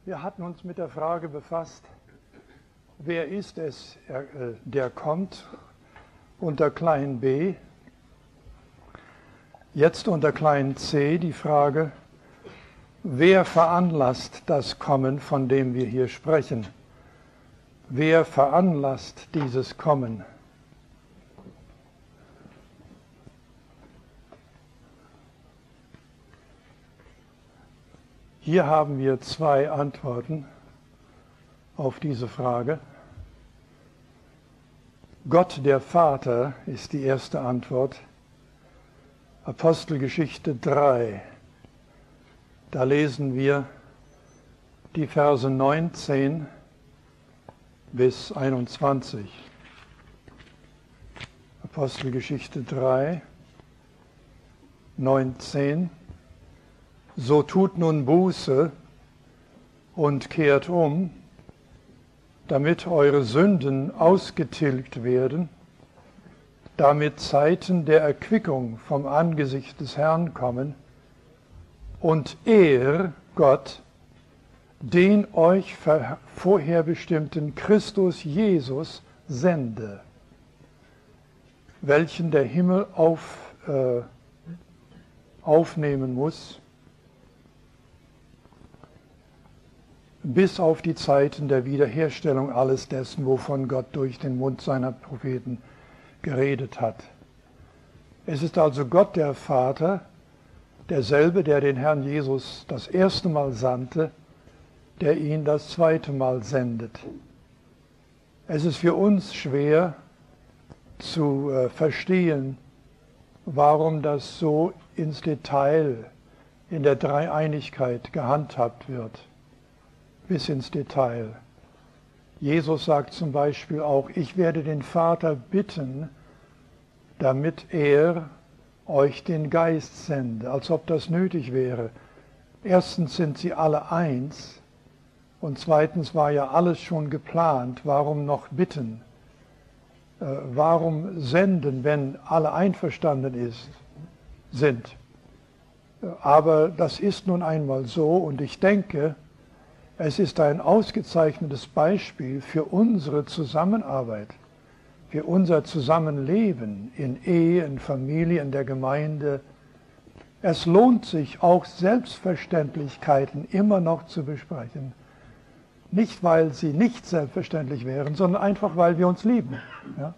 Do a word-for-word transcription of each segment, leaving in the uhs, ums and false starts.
Wir hatten uns mit der Frage befasst, wer ist es, der kommt, unter klein b. Jetzt unter klein c die Frage, wer veranlasst das Kommen, von dem wir hier sprechen? Wer veranlasst dieses Kommen? Hier haben wir zwei Antworten auf diese Frage. Gott der Vater ist die erste Antwort. Apostelgeschichte drei. Da lesen wir die Verse neunzehn bis einundzwanzig. Apostelgeschichte drei, neunzehn. So tut nun Buße und kehrt um, damit eure Sünden ausgetilgt werden, damit Zeiten der Erquickung vom Angesicht des Herrn kommen und er, Gott, den euch vorherbestimmten Christus Jesus sende, welchen der Himmel auf, äh, aufnehmen muss, bis auf die Zeiten der Wiederherstellung alles dessen, wovon Gott durch den Mund seiner Propheten geredet hat. Es ist also Gott der Vater, derselbe, der den Herrn Jesus das erste Mal sandte, der ihn das zweite Mal sendet. Es ist für uns schwer zu äh, verstehen, warum das so ins Detail in der Dreieinigkeit gehandhabt wird. Bis ins Detail. Jesus sagt zum Beispiel auch, ich werde den Vater bitten, damit er euch den Geist sende, als ob das nötig wäre. Erstens sind sie alle eins und zweitens war ja alles schon geplant. Warum noch bitten? Äh, warum senden, wenn alle einverstanden ist, sind? Aber das ist nun einmal so und ich denke, es ist ein ausgezeichnetes Beispiel für unsere Zusammenarbeit, für unser Zusammenleben in Ehe, in Familie, in der Gemeinde. Es lohnt sich auch Selbstverständlichkeiten immer noch zu besprechen. Nicht, weil sie nicht selbstverständlich wären, sondern einfach, weil wir uns lieben. Ja?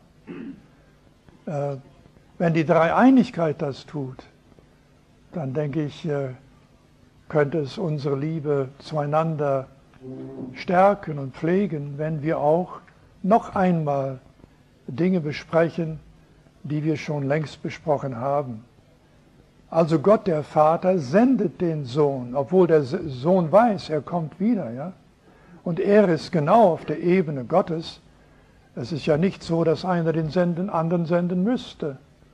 Äh, wenn die Dreieinigkeit das tut, dann denke ich, äh, könnte es unsere Liebe zueinander stärken und pflegen, wenn wir auch noch einmal Dinge besprechen, die wir schon längst besprochen haben. Also Gott der Vater sendet den Sohn, obwohl der Sohn weiß, er kommt wieder, ja? Und er ist genau auf der Ebene Gottes. Es ist ja nicht so, dass einer den senden, anderen senden müsste.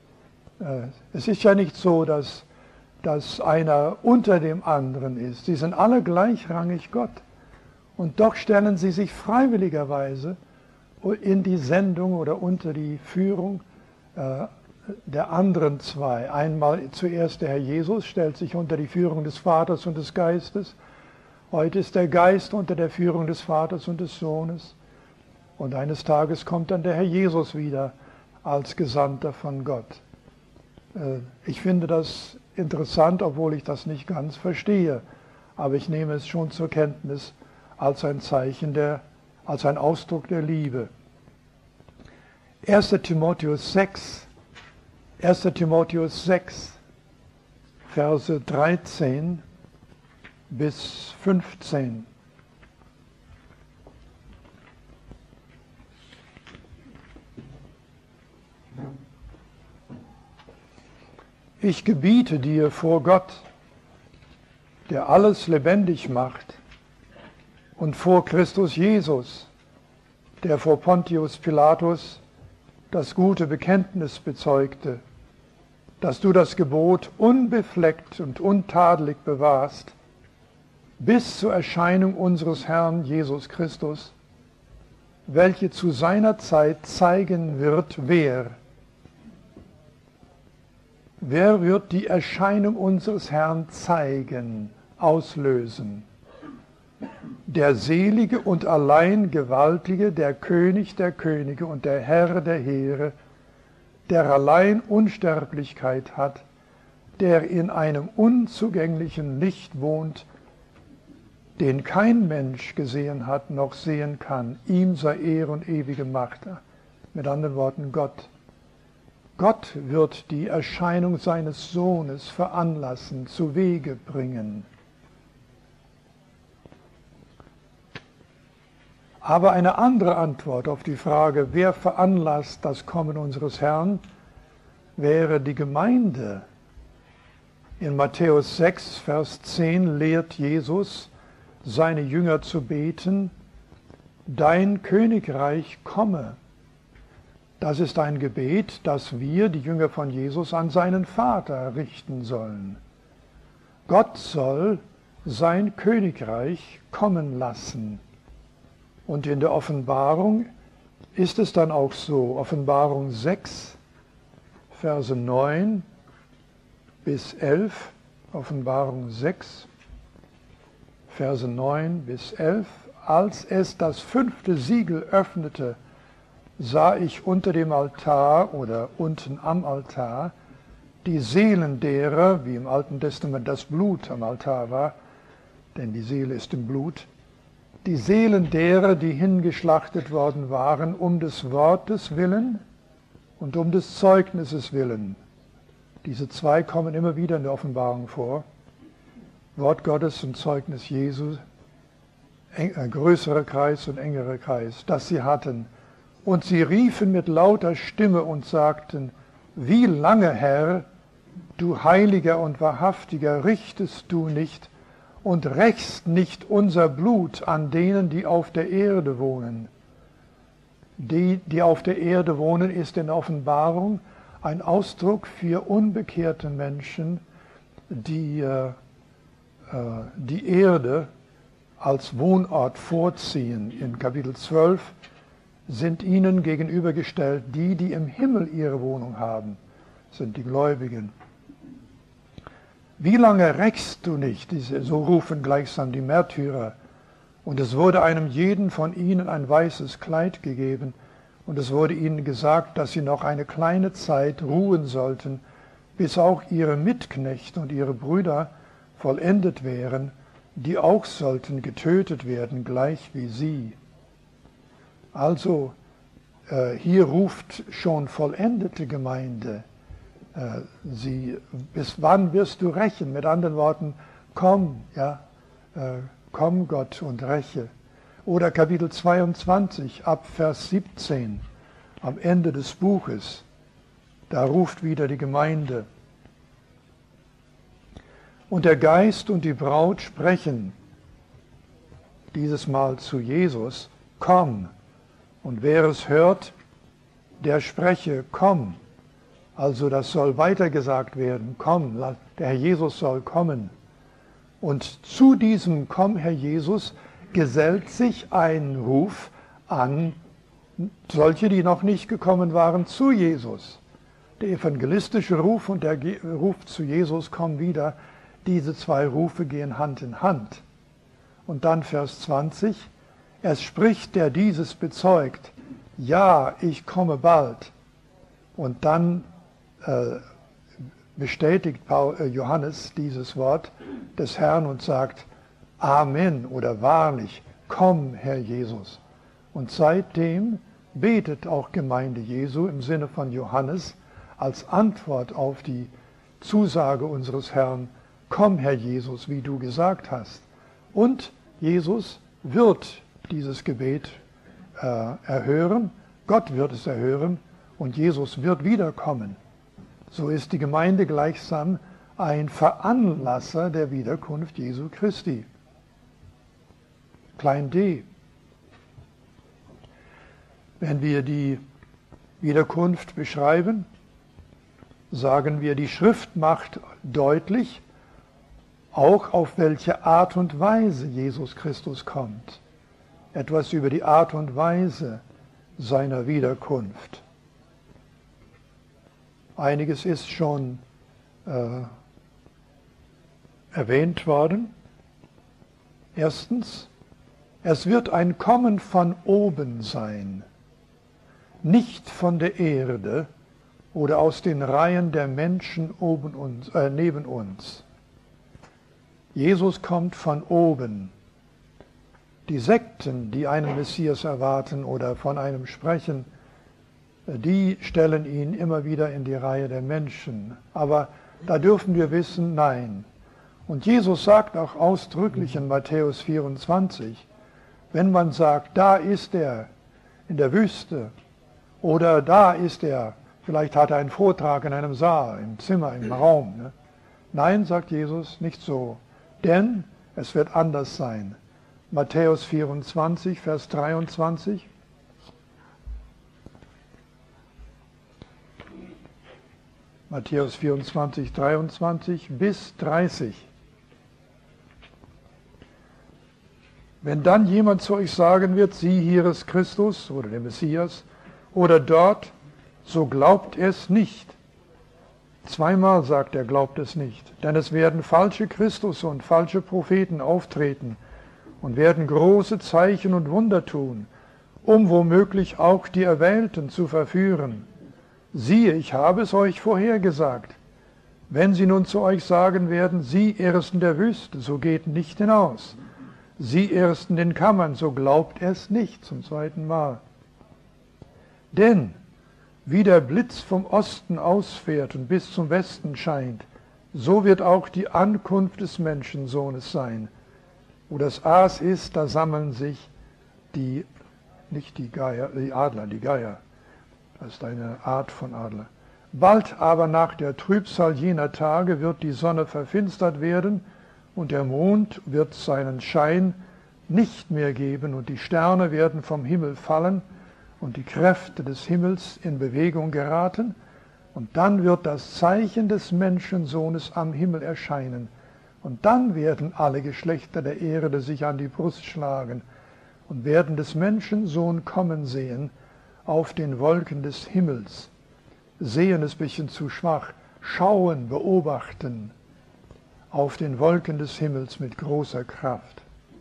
Es ist ja nicht so, dass dass einer unter dem anderen ist. Sie sind alle gleichrangig Gott. Und doch stellen sie sich freiwilligerweise in die Sendung oder unter die Führung äh, der anderen zwei. Einmal zuerst der Herr Jesus stellt sich unter die Führung des Vaters und des Geistes. Heute ist der Geist unter der Führung des Vaters und des Sohnes. Und eines Tages kommt dann der Herr Jesus wieder als Gesandter von Gott. Äh, ich finde das interessant, obwohl ich das nicht ganz verstehe. Aber ich nehme es schon zur Kenntnis als ein Zeichen der, als ein Ausdruck der Liebe. erster Timotheus sechs, erster Timotheus sechs, Verse dreizehn bis fünfzehn. Ich gebiete dir vor Gott, der alles lebendig macht, und vor Christus Jesus, der vor Pontius Pilatus das gute Bekenntnis bezeugte, dass du das Gebot unbefleckt und untadelig bewahrst, bis zur Erscheinung unseres Herrn Jesus Christus, welche zu seiner Zeit zeigen wird, wer Wer wird die Erscheinung unseres Herrn zeigen, auslösen? der Selige und allein Gewaltige, der König der Könige und der Herr der Heere, der allein Unsterblichkeit hat, der in einem unzugänglichen Licht wohnt, den kein Mensch gesehen hat, noch sehen kann. Ihm sei Ehre und ewige Macht. Mit anderen Worten, Gott. Gott wird die Erscheinung seines Sohnes veranlassen, zu Wege bringen. Aber eine andere Antwort auf die Frage, wer veranlasst das Kommen unseres Herrn, wäre die Gemeinde. In Matthäus sechs, Vers zehn lehrt Jesus seine Jünger zu beten, dein Königreich komme. Das ist ein Gebet, das wir, die Jünger von Jesus, an seinen Vater richten sollen. Gott soll sein Königreich kommen lassen. Und in der Offenbarung ist es dann auch so, Offenbarung sechs, Verse neun bis elf, Offenbarung sechs, Verse neun bis elf, als es das fünfte Siegel öffnete, sah ich unter dem Altar oder unten am Altar die Seelen derer, wie im Alten Testament das Blut am Altar war, denn die Seele ist im Blut, die Seelen derer, die hingeschlachtet worden waren, um des Wortes willen und um des Zeugnisses willen. Diese zwei kommen immer wieder in der Offenbarung vor. Wort Gottes und Zeugnis Jesu, ein größerer Kreis und engerer Kreis, das sie hatten. Und sie riefen mit lauter Stimme und sagten, wie lange, Herr, du Heiliger und Wahrhaftiger, richtest du nicht und rächst nicht unser Blut an denen, die auf der Erde wohnen. Die, die auf der Erde wohnen, ist in der Offenbarung ein Ausdruck für unbekehrte Menschen, die äh, die Erde als Wohnort vorziehen. In Kapitel zwölf sind ihnen gegenübergestellt die, die im Himmel ihre Wohnung haben, sind die Gläubigen. Wie lange rächst du nicht? So rufen gleichsam die Märtyrer. Und es wurde einem jeden von ihnen ein weißes Kleid gegeben, und es wurde ihnen gesagt, dass sie noch eine kleine Zeit ruhen sollten, bis auch ihre Mitknechte und ihre Brüder vollendet wären, die auch sollten getötet werden, gleich wie sie. Also äh, hier ruft schon vollendete Gemeinde, äh, sie, bis wann wirst du rächen? Mit anderen Worten, komm, ja, äh, komm Gott und räche. Oder Kapitel zweiundzwanzig, ab Vers siebzehn, am Ende des Buches, da ruft wieder die Gemeinde. Und der Geist und die Braut sprechen, dieses Mal zu Jesus, komm. Und wer es hört, der spreche, komm. Also das soll weitergesagt werden, komm, der Herr Jesus soll kommen. Und zu diesem Komm, Herr Jesus, gesellt sich ein Ruf an solche, die noch nicht gekommen waren, zu Jesus. Der evangelistische Ruf und der Ruf zu Jesus kommen wieder. Diese zwei Rufe gehen Hand in Hand. Und dann Vers zwanzig, es spricht, der dieses bezeugt, ja, ich komme bald. Und dann äh, bestätigt Paul, äh, Johannes dieses Wort des Herrn und sagt, Amen oder wahrlich, komm, Herr Jesus. Und seitdem betet auch Gemeinde Jesu im Sinne von Johannes als Antwort auf die Zusage unseres Herrn, komm, Herr Jesus, wie du gesagt hast. Und Jesus wird dieses Gebet äh, erhören, Gott wird es erhören und Jesus wird wiederkommen. So ist die Gemeinde gleichsam ein Veranlasser der Wiederkunft Jesu Christi. Klein d. Wenn wir die Wiederkunft beschreiben, sagen wir, die Schrift macht deutlich, auch auf welche Art und Weise Jesus Christus kommt. Etwas über die Art und Weise seiner Wiederkunft. Einiges ist schon äh, erwähnt worden. Erstens, Es wird ein Kommen von oben sein, nicht von der Erde oder aus den Reihen der Menschen oben uns, äh, neben uns. Jesus kommt von oben. Die Sekten, die einen Messias erwarten oder von einem sprechen, die stellen ihn immer wieder in die Reihe der Menschen. Aber da dürfen wir wissen, nein. Und Jesus sagt auch ausdrücklich in Matthäus vierundzwanzig, wenn man sagt, da ist er in der Wüste oder da ist er, vielleicht hat er einen Vortrag in einem Saal, im Zimmer, im Raum. Ne? Nein, sagt Jesus, nicht so, denn es wird anders sein. Matthäus vierundzwanzig, Vers dreiundzwanzig. Matthäus vierundzwanzig, dreiundzwanzig bis dreißig. Wenn dann jemand zu euch sagen wird, sieh, hier ist Christus oder der Messias oder dort, so glaubt es nicht. Zweimal sagt er, glaubt es nicht. Denn es werden falsche Christus und falsche Propheten auftreten und werden große Zeichen und Wunder tun, um womöglich auch die Erwählten zu verführen. Siehe, ich habe es euch vorhergesagt. Wenn sie nun zu euch sagen werden, sie Ersten der Wüste, so geht nicht hinaus. Sie Ersten den Kammern, so glaubt es nicht, zum zweiten Mal. Denn wie der Blitz vom Osten ausfährt und bis zum Westen scheint, so wird auch die Ankunft des Menschensohnes sein. Wo das Aas ist, da sammeln sich die, nicht die Geier, die Adler, die Geier. Das ist eine Art von Adler. Bald aber nach der Trübsal jener Tage wird die Sonne verfinstert werden und der Mond wird seinen Schein nicht mehr geben und die Sterne werden vom Himmel fallen und die Kräfte des Himmels in Bewegung geraten und dann wird das Zeichen des Menschensohnes am Himmel erscheinen und dann werden alle Geschlechter der Erde sich an die Brust schlagen und werden des Menschensohn kommen sehen auf den Wolken des Himmels. Sehen ist ein bisschen zu schwach, schauen, beobachten auf den Wolken des Himmels mit großer Kraft.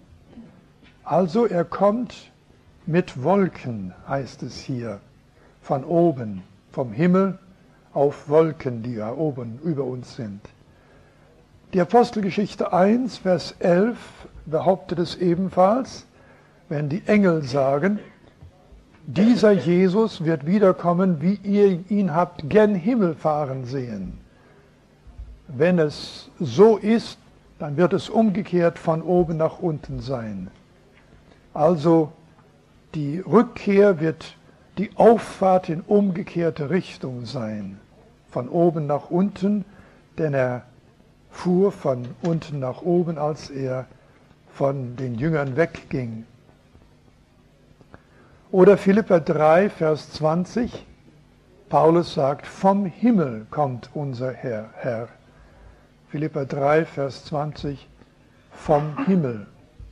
Also er kommt mit Wolken, heißt es hier, von oben, vom Himmel auf Wolken, die ja oben über uns sind. Die Apostelgeschichte eins, Vers elf behauptet es ebenfalls, wenn die Engel sagen, dieser Jesus wird wiederkommen, wie ihr ihn habt gen Himmel fahren sehen. Wenn es so ist, dann wird es umgekehrt von oben nach unten sein. Also die Rückkehr wird die Auffahrt in umgekehrte Richtung sein. Von oben nach unten, denn er fuhr von unten nach oben, als er von den Jüngern wegging. Oder Philipper drei, Vers zwanzig, Paulus sagt, vom Himmel kommt unser Herr. Herr. Philipper drei, Vers zwanzig, vom Himmel.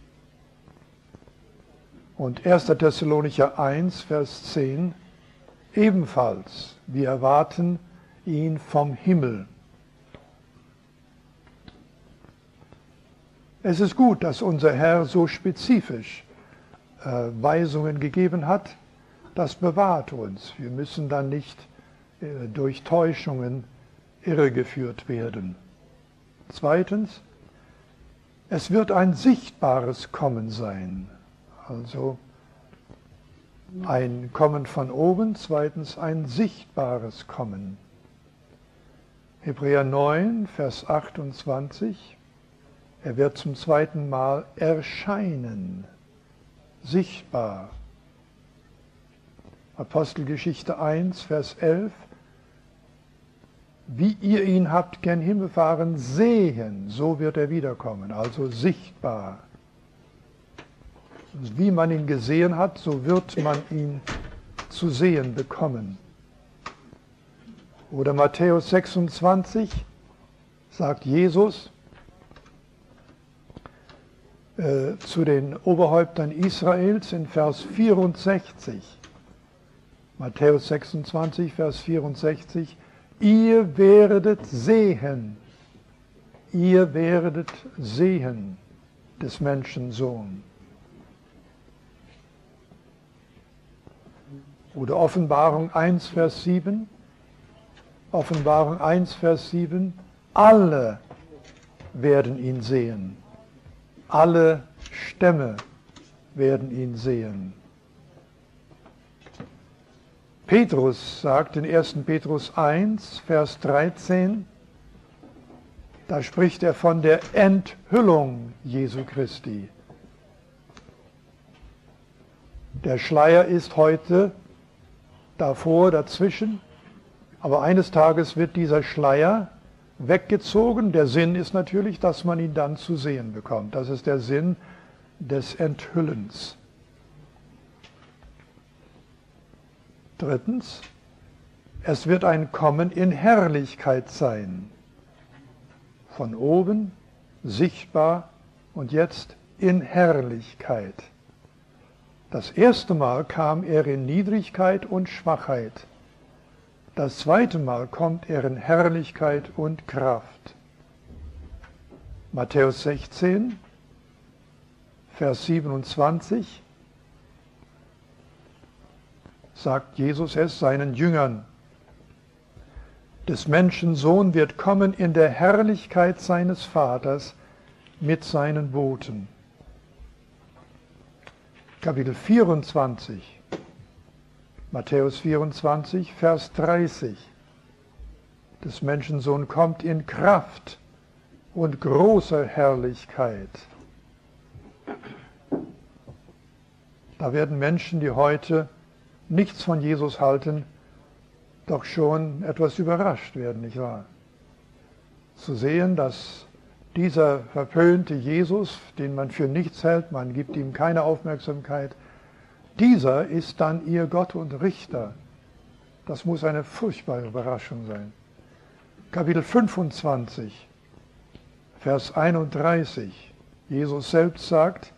Und erster Thessalonicher eins, Vers zehn, ebenfalls, wir erwarten ihn vom Himmel. Es ist gut, dass unser Herr so spezifisch äh, Weisungen gegeben hat. Das bewahrt uns. Wir müssen dann nicht äh, durch Täuschungen irregeführt werden. Zweitens, es wird ein sichtbares Kommen sein. Also ein Kommen von oben, zweitens ein sichtbares Kommen. Hebräer neun, Vers achtundzwanzig, er wird zum zweiten Mal erscheinen, sichtbar. Apostelgeschichte eins, Vers elf, wie ihr ihn habt gen Himmel fahren sehen, so wird er wiederkommen, also sichtbar. Wie man ihn gesehen hat, so wird man ihn zu sehen bekommen. Oder Matthäus sechsundzwanzig sagt Jesus äh, zu den Oberhäuptern Israels in Vers vierundsechzig. Matthäus sechsundzwanzig, Vers vierundsechzig. Ihr werdet sehen, ihr werdet sehen des Menschensohn. Oder Offenbarung eins, Vers sieben. Offenbarung eins, Vers sieben. Alle werden ihn sehen. Alle Stämme werden ihn sehen. Petrus sagt in ersten Petrus eins, Vers dreizehn, da spricht er von der Enthüllung Jesu Christi. Der Schleier ist heute davor, dazwischen, aber eines Tages wird dieser Schleier weggezogen. Der Sinn ist natürlich, dass man ihn dann zu sehen bekommt. Das ist der Sinn des Enthüllens. Drittens, es wird ein Kommen in Herrlichkeit sein. Von oben, sichtbar und jetzt in Herrlichkeit. Das erste Mal kam er in Niedrigkeit und Schwachheit. Das zweite Mal kommt er in Herrlichkeit und Kraft. Matthäus sechzehn, Vers siebenundzwanzig, sagt Jesus es seinen Jüngern. Des Menschen Sohn wird kommen in der Herrlichkeit seines Vaters mit seinen Boten. Kapitel vierundzwanzig, Matthäus vierundzwanzig, Vers dreißig. Des Menschen Sohn kommt in Kraft und großer Herrlichkeit. Da werden Menschen, die heute nichts von Jesus halten, doch schon etwas überrascht werden, nicht wahr? Zu sehen, dass dieser verpönte Jesus, den man für nichts hält, man gibt ihm keine Aufmerksamkeit, dieser ist dann ihr Gott und Richter. Das muss eine furchtbare Überraschung sein. Kapitel fünfundzwanzig, Vers einunddreißig. Jesus selbst sagt,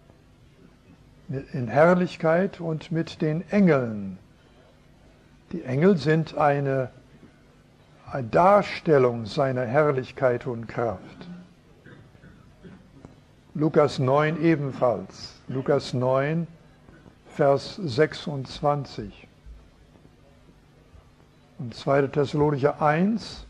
in Herrlichkeit und mit den Engeln. Die Engel sind eine, eine Darstellung seiner Herrlichkeit und Kraft. Lukas neun ebenfalls. Lukas neun, Vers sechsundzwanzig. Und zweiter Thessalonicher eins,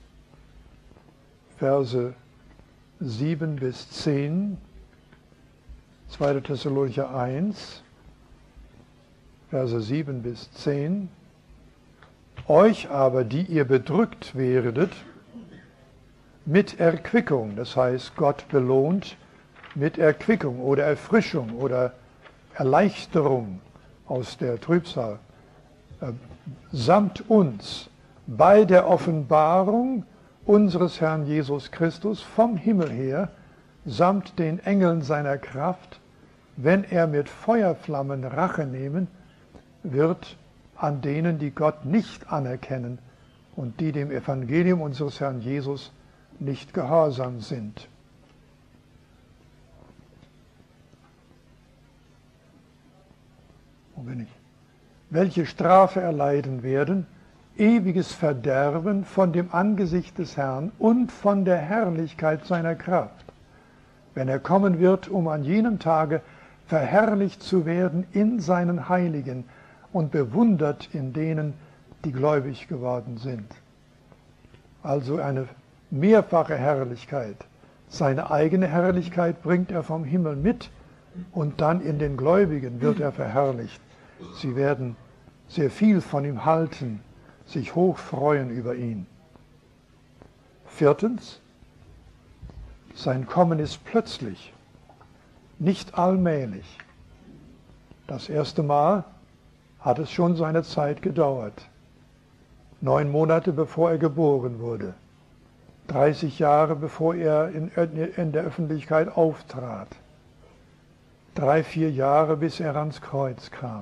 Verse sieben bis zehn. zweiter Thessalonicher eins, Verse sieben bis zehn. Euch aber, die ihr bedrückt werdet, mit Erquickung, das heißt, Gott belohnt mit Erquickung oder Erfrischung oder Erleichterung aus der Trübsal, äh, samt uns bei der Offenbarung unseres Herrn Jesus Christus vom Himmel her, samt den Engeln seiner Kraft, wenn er mit Feuerflammen Rache nehmen wird an denen, die Gott nicht anerkennen und die dem Evangelium unseres Herrn Jesus nicht gehorsam sind. Wo bin ich? Welche Strafe erleiden werden? Ewiges Verderben von dem Angesicht des Herrn und von der Herrlichkeit seiner Kraft, wenn er kommen wird, um an jenem Tage verherrlicht zu werden in seinen Heiligen und bewundert in denen, die gläubig geworden sind. Also eine mehrfache Herrlichkeit. Seine eigene Herrlichkeit bringt er vom Himmel mit und dann in den Gläubigen wird er verherrlicht. Sie werden sehr viel von ihm halten, sich hoch freuen über ihn. Viertens, sein Kommen ist plötzlich, nicht allmählich. Das erste Mal hat es schon seine Zeit gedauert. Neun Monate bevor er geboren wurde. dreißig Jahre bevor er in, in der Öffentlichkeit auftrat. Drei, vier Jahre bis er ans Kreuz kam.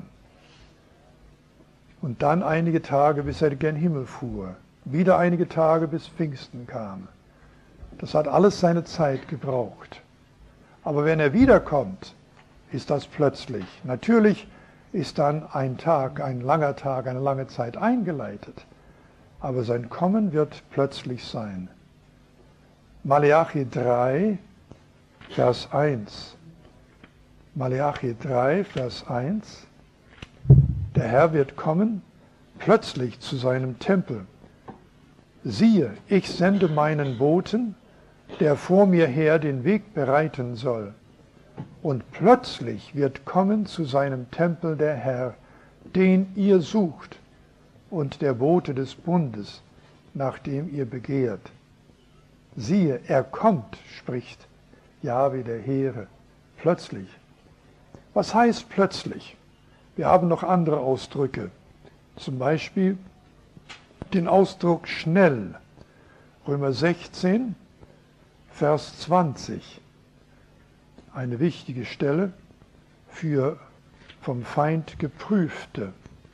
Und dann einige Tage, bis er gen Himmel fuhr. Wieder einige Tage, bis Pfingsten kam. Das hat alles seine Zeit gebraucht. Aber wenn er wiederkommt, ist das plötzlich. Natürlich ist dann ein Tag, ein langer Tag, eine lange Zeit eingeleitet. Aber sein Kommen wird plötzlich sein. Maleachi drei, Vers eins. Maleachi drei, Vers eins. Der Herr wird kommen, plötzlich zu seinem Tempel. Siehe, ich sende meinen Boten, der vor mir her den Weg bereiten soll. Und plötzlich wird kommen zu seinem Tempel der Herr, den ihr sucht, und der Bote des Bundes, nach dem ihr begehrt. Siehe, er kommt, spricht Jahwe der Heere, plötzlich. Was heißt plötzlich? Wir haben noch andere Ausdrücke, zum Beispiel den Ausdruck schnell, Römer sechzehn, Vers zwanzig, eine wichtige Stelle für vom Feind Geprüfte.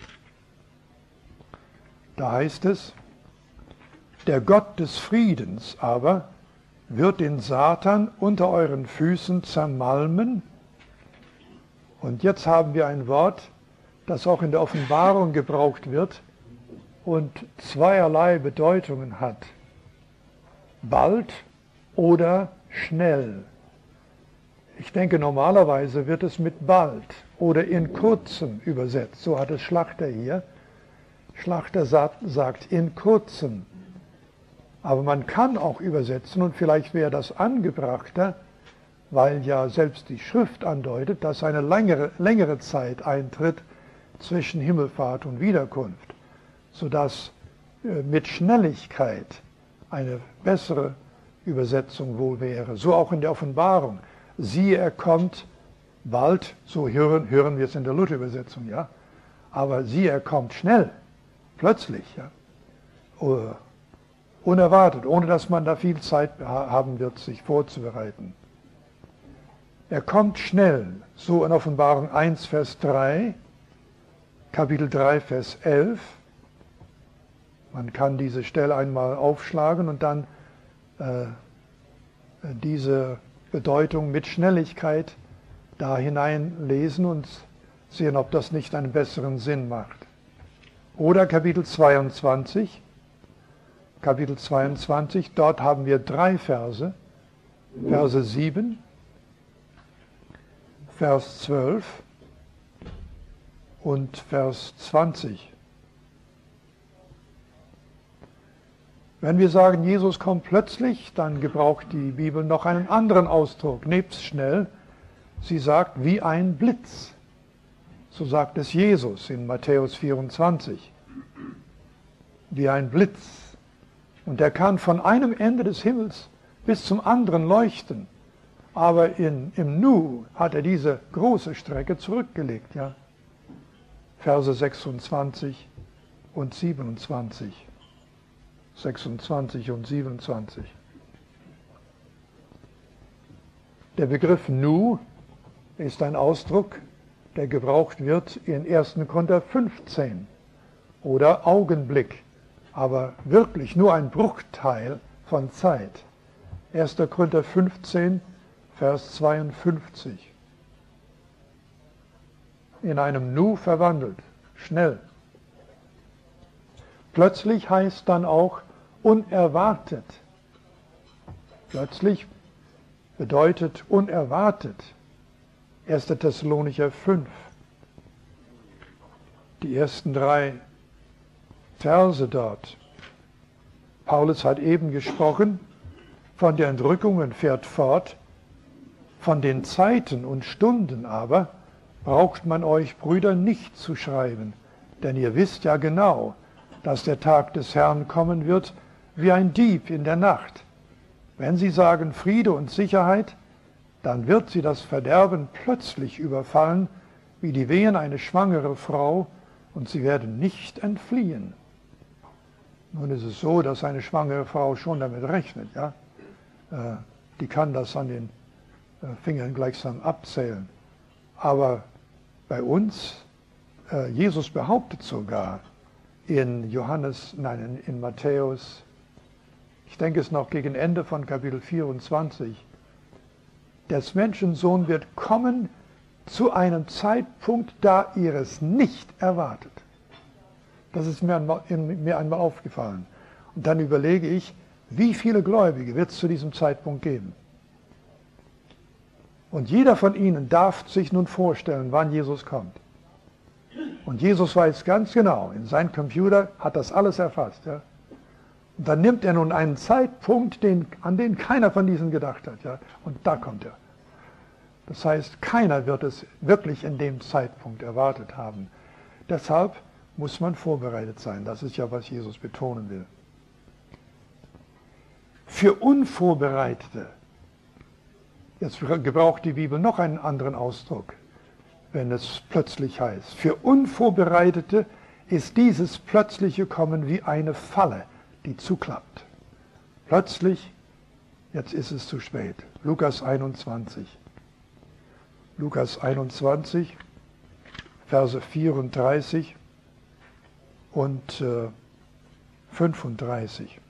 Da heißt es, der Gott des Friedens aber wird den Satan unter euren Füßen zermalmen. Und jetzt haben wir ein Wort, das auch in der Offenbarung gebraucht wird und zweierlei Bedeutungen hat. Bald oder schnell. Ich denke, normalerweise wird es mit bald oder in kurzem übersetzt. So hat es Schlachter hier. Schlachter sagt, sagt in kurzem. Aber man kann auch übersetzen, und vielleicht wäre das angebrachter, weil ja selbst die Schrift andeutet, dass eine längere, längere Zeit eintritt zwischen Himmelfahrt und Wiederkunft, sodass äh, mit Schnelligkeit eine bessere Übersetzung wohl wäre. So auch in der Offenbarung. Siehe, er kommt bald, so hören, hören wir es in der Luther-Übersetzung, ja. Aber siehe, er kommt schnell, plötzlich, ja. Uh, unerwartet, ohne dass man da viel Zeit haben wird, sich vorzubereiten. Er kommt schnell, so in Offenbarung eins, Vers drei, Kapitel drei, Vers elf. Man kann diese Stelle einmal aufschlagen und dann äh, diese Bedeutung mit Schnelligkeit da hineinlesen und sehen, ob das nicht einen besseren Sinn macht. Oder Kapitel zweiundzwanzig, Kapitel zweiundzwanzig, dort haben wir drei Verse, Verse sieben, Vers zwölf und Vers zwanzig. Wenn wir sagen, Jesus kommt plötzlich, dann gebraucht die Bibel noch einen anderen Ausdruck, nebst schnell. Sie sagt, wie ein Blitz. So sagt es Jesus in Matthäus vierundzwanzig. Wie ein Blitz. Und er kann von einem Ende des Himmels bis zum anderen leuchten. Aber in, im Nu hat er diese große Strecke zurückgelegt. Ja? Verse sechsundzwanzig und siebenundzwanzig. sechsundzwanzig und siebenundzwanzig. Der Begriff Nu ist ein Ausdruck, der gebraucht wird in ersten Korinther fünfzehn oder Augenblick, aber wirklich nur ein Bruchteil von Zeit. erster Korinther fünfzehn, Vers zweiundfünfzig. In einem Nu verwandelt, schnell. Plötzlich heißt dann auch unerwartet. Plötzlich bedeutet unerwartet. erster Thessalonicher fünf. Die ersten drei Verse dort. Paulus hat eben gesprochen von der Entrückung und fährt fort. Von den Zeiten und Stunden aber braucht man euch, Brüder, nicht zu schreiben, denn ihr wisst ja genau, dass der Tag des Herrn kommen wird wie ein Dieb in der Nacht. Wenn sie sagen Friede und Sicherheit, dann wird sie das Verderben plötzlich überfallen, wie die Wehen eine schwangere Frau, und sie werden nicht entfliehen. Nun ist es so, dass eine schwangere Frau schon damit rechnet. Ja? Äh, die kann das an den äh, Fingern gleichsam abzählen. Aber bei uns, äh, Jesus behauptet sogar, in Johannes, nein, in, in Matthäus, ich denke es noch gegen Ende von Kapitel vierundzwanzig, des Menschensohn wird kommen zu einem Zeitpunkt, da ihr es nicht erwartet. Das ist mir einmal, in, mir einmal aufgefallen. Und dann überlege ich, wie viele Gläubige wird es zu diesem Zeitpunkt geben? Und jeder von ihnen darf sich nun vorstellen, wann Jesus kommt. Und Jesus weiß ganz genau, in seinem Computer hat das alles erfasst. Ja. Und dann nimmt er nun einen Zeitpunkt, den, an den keiner von diesen gedacht hat. Ja. Und da kommt er. Das heißt, keiner wird es wirklich in dem Zeitpunkt erwartet haben. Deshalb muss man vorbereitet sein. Das ist ja, was Jesus betonen will. Für Unvorbereitete, jetzt gebraucht die Bibel noch einen anderen Ausdruck, wenn es plötzlich heißt. Für Unvorbereitete ist dieses plötzliche Kommen wie eine Falle, die zuklappt. Plötzlich, jetzt ist es zu spät. Lukas einundzwanzig. Lukas einundzwanzig, Verse vierunddreißig und äh, fünfunddreißig.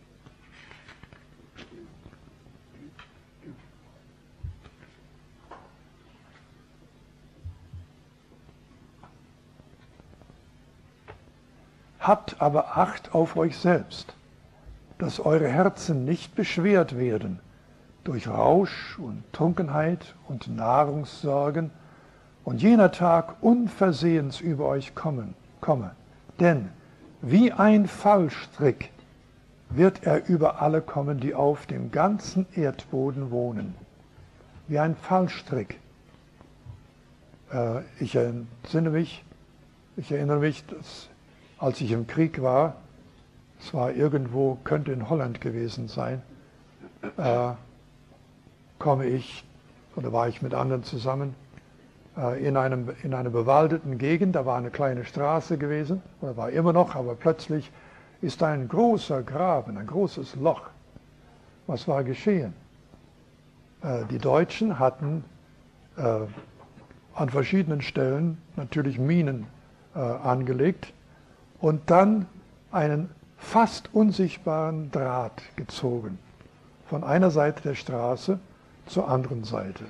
Habt aber Acht auf euch selbst, dass eure Herzen nicht beschwert werden durch Rausch und Trunkenheit und Nahrungssorgen und jener Tag unversehens über euch kommen, komme. Denn wie ein Fallstrick wird er über alle kommen, die auf dem ganzen Erdboden wohnen. Wie ein Fallstrick. Äh, ich entsinne mich, ich erinnere mich, dass als ich im Krieg war, es war irgendwo, könnte in Holland gewesen sein, äh, komme ich, oder war ich mit anderen zusammen, äh, in, einem, in einer bewaldeten Gegend, da war eine kleine Straße gewesen, oder war immer noch, aber plötzlich ist da ein großer Graben, ein großes Loch. Was war geschehen? Äh, die Deutschen hatten äh, an verschiedenen Stellen natürlich Minen äh, angelegt, und dann einen fast unsichtbaren Draht gezogen, von einer Seite der Straße zur anderen Seite.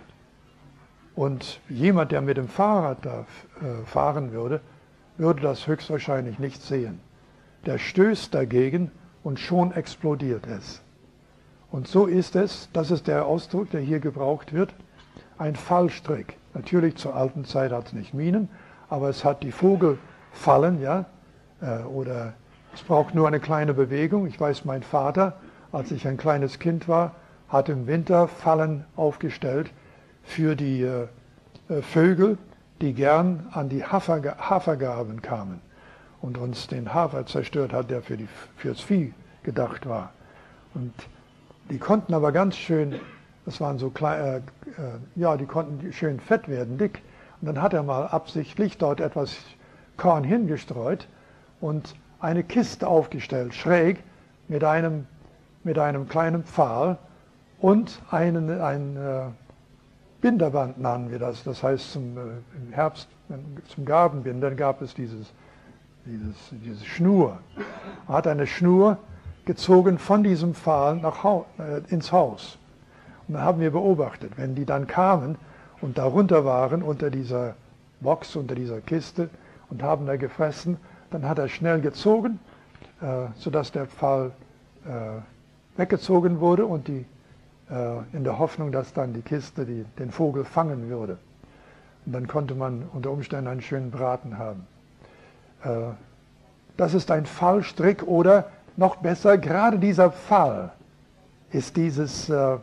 Und jemand, der mit dem Fahrrad da äh, fahren würde, würde das höchstwahrscheinlich nicht sehen. Der stößt dagegen und schon explodiert es. Und so ist es, das ist der Ausdruck, der hier gebraucht wird, ein Fallstrick. Natürlich zur alten Zeit hat es nicht Minen, aber es hat die Vogelfallen, ja, oder es braucht nur eine kleine Bewegung. Ich weiß, mein Vater, als ich ein kleines Kind war, hat im Winter Fallen aufgestellt für die äh, Vögel, die gern an die Hafer, Hafergaben kamen und uns den Hafer zerstört hat, der für die, fürs Vieh gedacht war. Und die konnten aber ganz schön, das waren so klein, äh, äh, ja, die konnten schön fett werden, dick. Und dann hat er mal absichtlich dort etwas Korn hingestreut und eine Kiste aufgestellt, schräg, mit einem, mit einem kleinen Pfahl und einen, ein äh, Binderband nannten wir das. Das heißt, zum, äh, im Herbst, zum Gabenbinden gab es dieses, dieses, diese Schnur. Er hat eine Schnur gezogen von diesem Pfahl nach, äh, ins Haus. Und dann haben wir beobachtet, wenn die dann kamen und darunter waren, unter dieser Box, unter dieser Kiste und haben da gefressen, dann hat er schnell gezogen, äh, sodass der Pfahl äh, weggezogen wurde und die, äh, in der Hoffnung, dass dann die Kiste die, den Vogel fangen würde. Und dann konnte man unter Umständen einen schönen Braten haben. Äh, das ist ein Fallstrick oder noch besser, gerade dieser Fall ist dieses äh,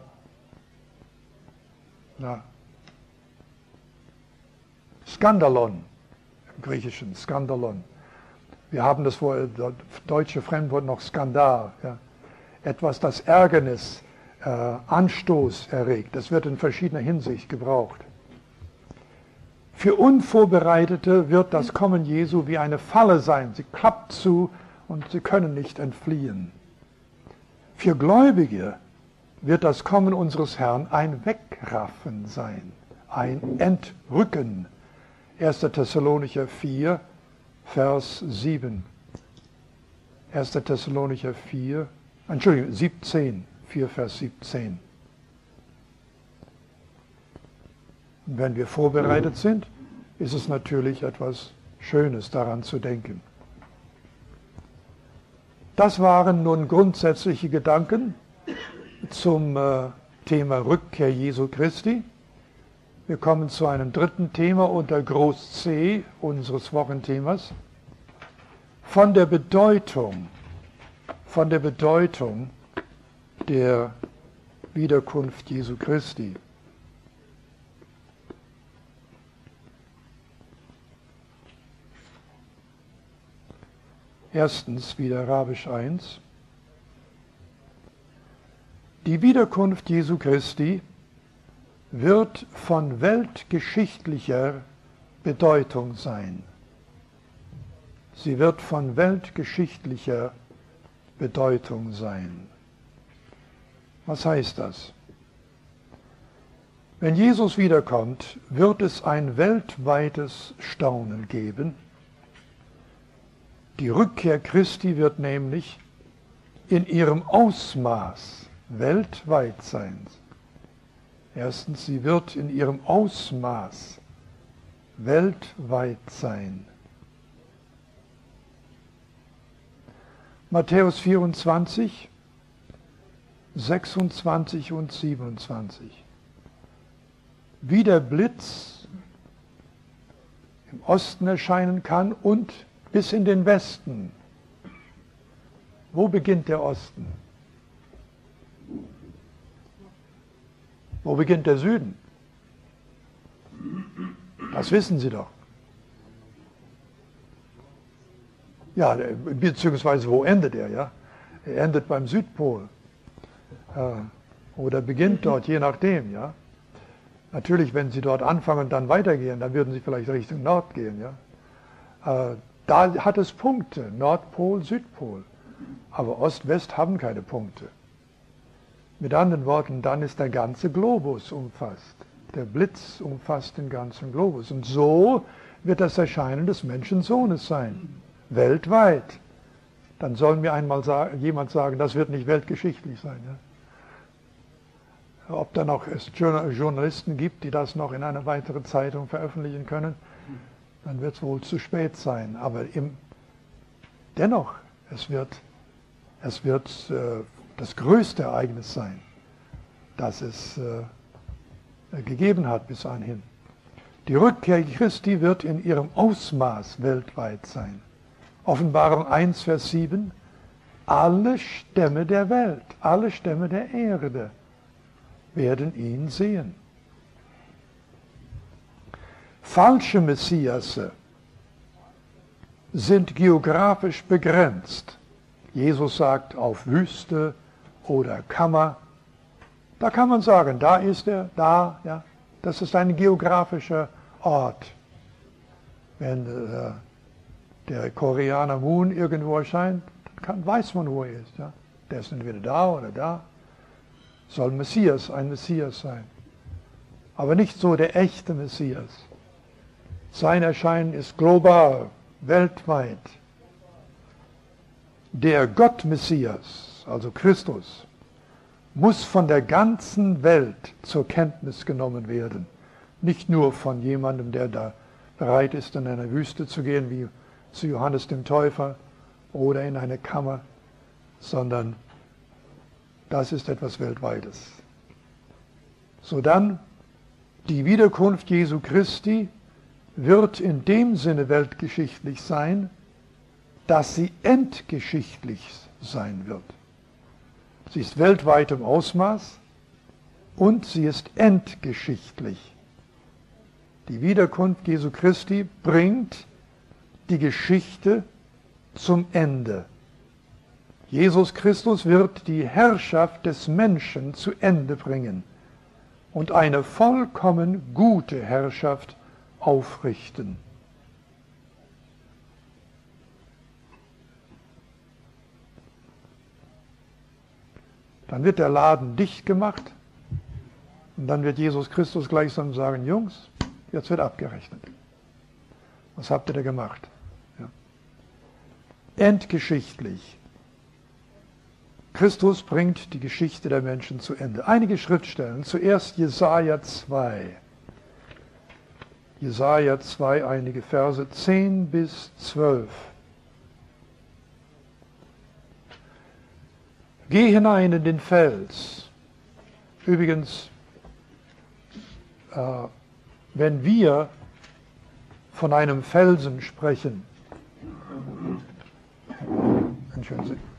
na, Skandalon, im Griechischen, Skandalon. Wir haben das deutsche Fremdwort noch Skandal. Ja. Etwas, das Ärgernis, äh, Anstoß erregt. Das wird in verschiedener Hinsicht gebraucht. Für Unvorbereitete wird das Kommen Jesu wie eine Falle sein. Sie klappt zu und sie können nicht entfliehen. Für Gläubige wird das Kommen unseres Herrn ein Wegraffen sein, ein Entrücken. erster Thessalonicher vier, Vers sieben. erster Thessalonicher vier, Entschuldigung, siebzehn, vier, Vers siebzehn. Und wenn wir vorbereitet sind, ist es natürlich etwas Schönes, daran zu denken. Das waren nun grundsätzliche Gedanken zum äh, Thema Rückkehr Jesu Christi. Wir kommen zu einem dritten Thema unter Groß C unseres Wochenthemas. Von der Bedeutung, von der Bedeutung der Wiederkunft Jesu Christi. Erstens, wieder Arabisch eins. Die Wiederkunft Jesu Christi wird von weltgeschichtlicher Bedeutung sein. Sie wird von weltgeschichtlicher Bedeutung sein. Was heißt das? Wenn Jesus wiederkommt, wird es ein weltweites Staunen geben. Die Rückkehr Christi wird nämlich in ihrem Ausmaß weltweit sein. Erstens, sie wird in ihrem Ausmaß weltweit sein. Matthäus vierundzwanzig, sechsundzwanzig und siebenundzwanzig. Wie der Blitz im Osten erscheinen kann und bis in den Westen. Wo beginnt der Osten? Wo beginnt der Süden? Das wissen Sie doch. Ja, beziehungsweise wo endet er? Ja? Er endet beim Südpol. Oder beginnt dort, je nachdem. Ja? Natürlich, wenn Sie dort anfangen und dann weitergehen, dann würden Sie vielleicht Richtung Nord gehen. Ja? Da hat es Punkte, Nordpol, Südpol. Aber Ost-West haben keine Punkte. Mit anderen Worten, dann ist der ganze Globus umfasst. Der Blitz umfasst den ganzen Globus. Und so wird das Erscheinen des Menschensohnes sein. Weltweit. Dann soll mir einmal sagen, jemand sagen, das wird nicht weltgeschichtlich sein. Ja? Ob da noch es Journalisten gibt, die das noch in einer weiteren Zeitung veröffentlichen können, dann wird es wohl zu spät sein. Aber im, dennoch, es wird, es wird äh, das größte Ereignis sein, das es äh, gegeben hat bis anhin. Die Rückkehr Christi wird in ihrem Ausmaß weltweit sein. Offenbarung eins, Vers sieben. Alle Stämme der Welt, alle Stämme der Erde werden ihn sehen. Falsche Messiasse sind geografisch begrenzt. Jesus sagt auf Wüste oder Kammer. Da kann man sagen, da ist er, da, ja. Das ist ein geografischer Ort. Wenn äh, der Koreaner Moon irgendwo erscheint, kann, weiß man, wo er ist. Ja. Der ist entweder da oder da. Soll Messias, ein Messias sein. Aber nicht so der echte Messias. Sein Erscheinen ist global, weltweit. Der Gott-Messias, also Christus, muss von der ganzen Welt zur Kenntnis genommen werden. Nicht nur von jemandem, der da bereit ist, in eine Wüste zu gehen, wie zu Johannes dem Täufer oder in eine Kammer, sondern das ist etwas Weltweites. So dann, die Wiederkunft Jesu Christi wird in dem Sinne weltgeschichtlich sein, dass sie endgeschichtlich sein wird. Sie ist weltweit im Ausmaß und sie ist endgeschichtlich. Die Wiederkunft Jesu Christi bringt die Geschichte zum Ende. Jesus Christus wird die Herrschaft des Menschen zu Ende bringen und eine vollkommen gute Herrschaft aufrichten. Dann wird der Laden dicht gemacht und dann wird Jesus Christus gleichsam sagen, Jungs, jetzt wird abgerechnet. Was habt ihr da gemacht? Ja. Endgeschichtlich. Christus bringt die Geschichte der Menschen zu Ende. Einige Schriftstellen, zuerst Jesaja zwei. Jesaja zwei, einige Verse, zehn bis zwölf. Geh hinein in den Fels. Übrigens, äh, wenn wir von einem Felsen sprechen, entschuldigen Sie,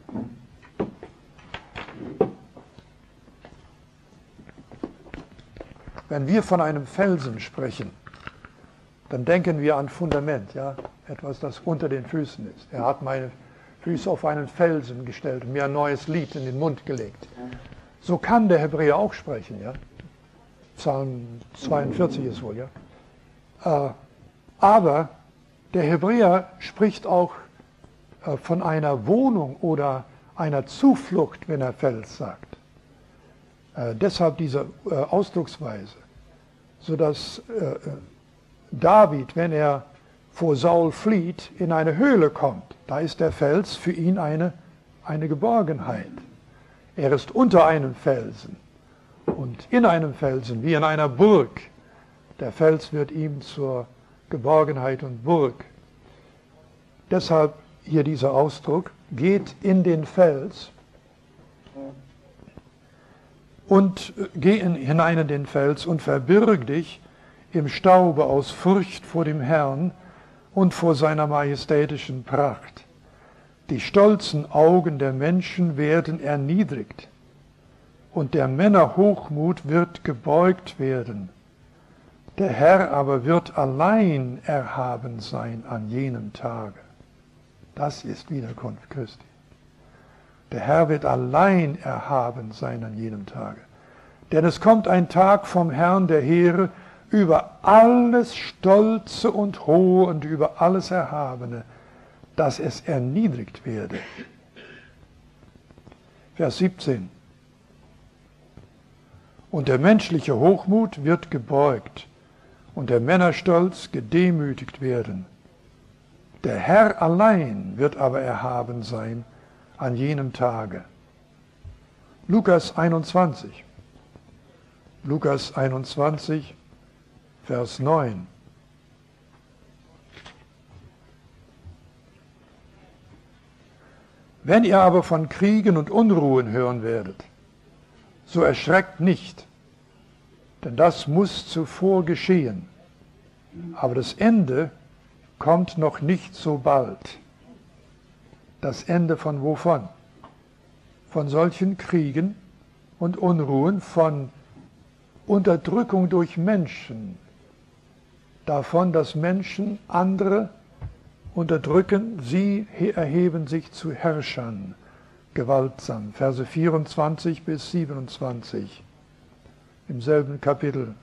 wenn wir von einem Felsen sprechen, dann denken wir an Fundament, ja, etwas, das unter den Füßen ist. Er hat meine Füße auf einen Felsen gestellt und mir ein neues Lied in den Mund gelegt. So kann der Hebräer auch sprechen, ja. Psalm zweiundvierzig ist wohl, ja. Äh, aber der Hebräer spricht auch äh, von einer Wohnung oder einer Zuflucht, wenn er Fels sagt. Äh, deshalb diese äh, Ausdrucksweise, sodass äh, David, wenn er vor Saul flieht, in eine Höhle kommt. Da ist der Fels für ihn eine, eine Geborgenheit. Er ist unter einem Felsen und in einem Felsen, wie in einer Burg. Der Fels wird ihm zur Geborgenheit und Burg. Deshalb hier dieser Ausdruck, geht in den Fels und geh hinein in den Fels und verbirg dich im Staube aus Furcht vor dem Herrn und vor seiner majestätischen Pracht. Die stolzen Augen der Menschen werden erniedrigt und der Männer Hochmut wird gebeugt werden. Der Herr aber wird allein erhaben sein an jenem Tage. Das ist Wiederkunft Christi. Der Herr wird allein erhaben sein an jenem Tage. Denn es kommt ein Tag vom Herrn der Heere über alles Stolze und Hohe und über alles Erhabene, dass es erniedrigt werde. Vers siebzehn. Und der menschliche Hochmut wird gebeugt und der Männerstolz gedemütigt werden. Der Herr allein wird aber erhaben sein an jenem Tage. Lukas einundzwanzig. Lukas einundzwanzig, Vers neun. Wenn ihr aber von Kriegen und Unruhen hören werdet, so erschreckt nicht, denn das muss zuvor geschehen. Aber das Ende kommt noch nicht so bald. Das Ende von wovon? Von solchen Kriegen und Unruhen, von Unterdrückung durch Menschen, davon, dass Menschen andere unterdrücken, sie erheben sich zu Herrschern, gewaltsam. Verse vierundzwanzig bis siebenundzwanzig im selben Kapitel.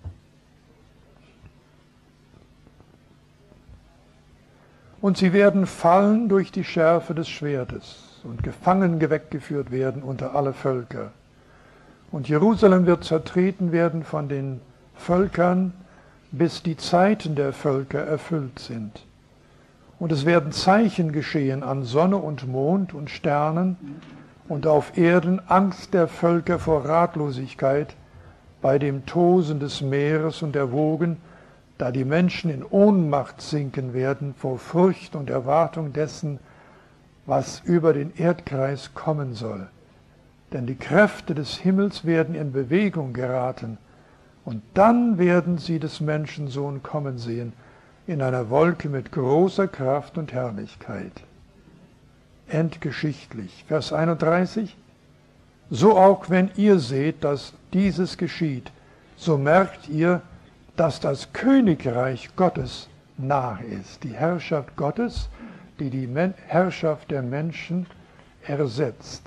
Und sie werden fallen durch die Schärfe des Schwertes und gefangen weggeführt werden unter alle Völker. Und Jerusalem wird zertreten werden von den Völkern, bis die Zeiten der Völker erfüllt sind. Und es werden Zeichen geschehen an Sonne und Mond und Sternen und auf Erden Angst der Völker vor Ratlosigkeit bei dem Tosen des Meeres und der Wogen, da die Menschen in Ohnmacht sinken werden vor Furcht und Erwartung dessen, was über den Erdkreis kommen soll. Denn die Kräfte des Himmels werden in Bewegung geraten, und dann werden sie des Menschensohn kommen sehen, in einer Wolke mit großer Kraft und Herrlichkeit. Endgeschichtlich. Vers einunddreißig. So auch wenn ihr seht, dass dieses geschieht, so merkt ihr, dass das Königreich Gottes nahe ist. Die Herrschaft Gottes, die die Men- Herrschaft der Menschen ersetzt.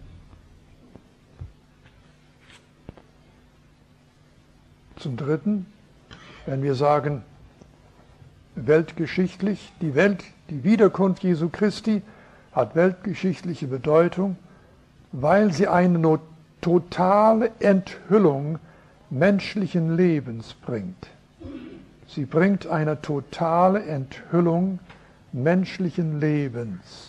Zum Dritten, wenn wir sagen, weltgeschichtlich, die Welt, die Wiederkunft Jesu Christi hat weltgeschichtliche Bedeutung, weil sie eine no- totale Enthüllung menschlichen Lebens bringt. Sie bringt eine totale Enthüllung menschlichen Lebens.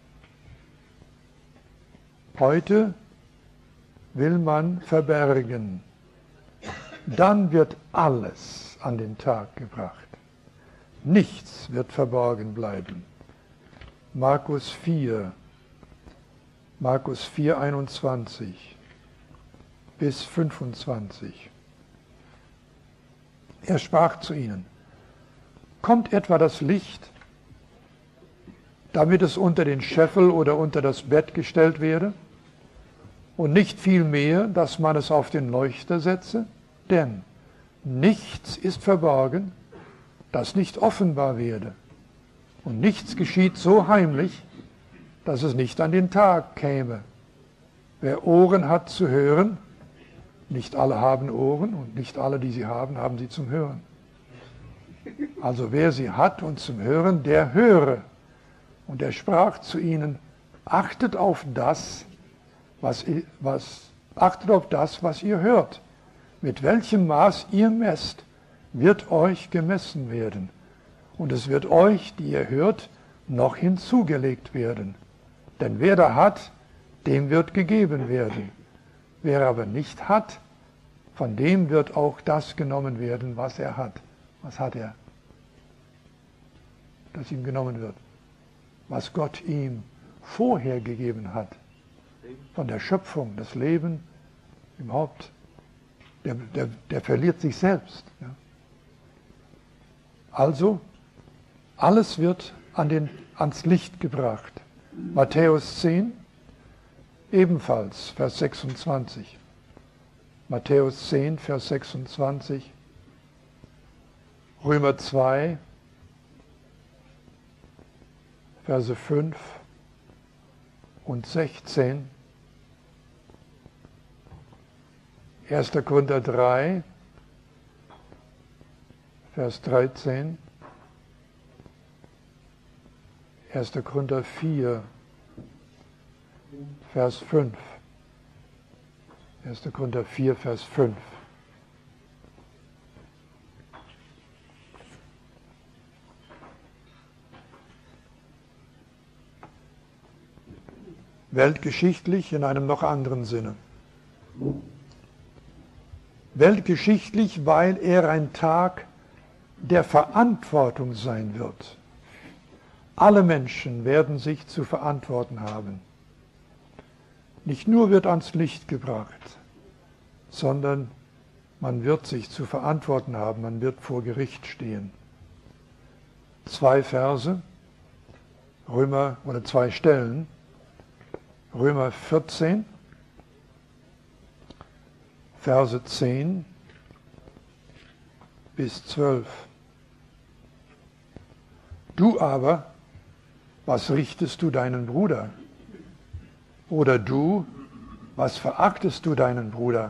Heute will man verbergen. Dann wird alles an den Tag gebracht. Nichts wird verborgen bleiben. Markus vier, Markus vier, einundzwanzig bis fünfundzwanzig. Er sprach zu ihnen: Kommt etwa das Licht, damit es unter den Scheffel oder unter das Bett gestellt werde, und nicht vielmehr, dass man es auf den Leuchter setze? Denn nichts ist verborgen, das nicht offenbar werde, und nichts geschieht so heimlich, dass es nicht an den Tag käme. Wer Ohren hat zu hören, nicht alle haben Ohren, und nicht alle, die sie haben, haben sie zum Hören. Also wer sie hat und zum Hören, der höre. Und er sprach zu ihnen: Achtet auf das, was, was, achtet auf das, was ihr hört. Mit welchem Maß ihr messt, wird euch gemessen werden. Und es wird euch, die ihr hört, noch hinzugelegt werden. Denn wer da hat, dem wird gegeben werden. Wer aber nicht hat, von dem wird auch das genommen werden, was er hat. Was hat er? Das ihm genommen wird. Was Gott ihm vorher gegeben hat. Von der Schöpfung, das Leben überhaupt. Der, der, der verliert sich selbst. Ja. Also, alles wird an den, ans Licht gebracht. Matthäus zehn, ebenfalls Vers sechsundzwanzig. Matthäus zehn, Vers sechsundzwanzig. Römer zwei, Verse fünf und sechzehn. erster Korinther drei, Vers dreizehn. erster Korinther vier, Vers fünf. erster Korinther vier, Vers fünf. Weltgeschichtlich in einem noch anderen Sinne. Weltgeschichtlich, weil er ein Tag der Verantwortung sein wird. Alle Menschen werden sich zu verantworten haben. Nicht nur wird ans Licht gebracht, sondern man wird sich zu verantworten haben, man wird vor Gericht stehen. Zwei Verse, Römer, oder zwei Stellen, Römer vierzehn, Verse zehn bis zwölf. Du aber, was richtest du deinen Bruder? Oder du, was verachtest du deinen Bruder?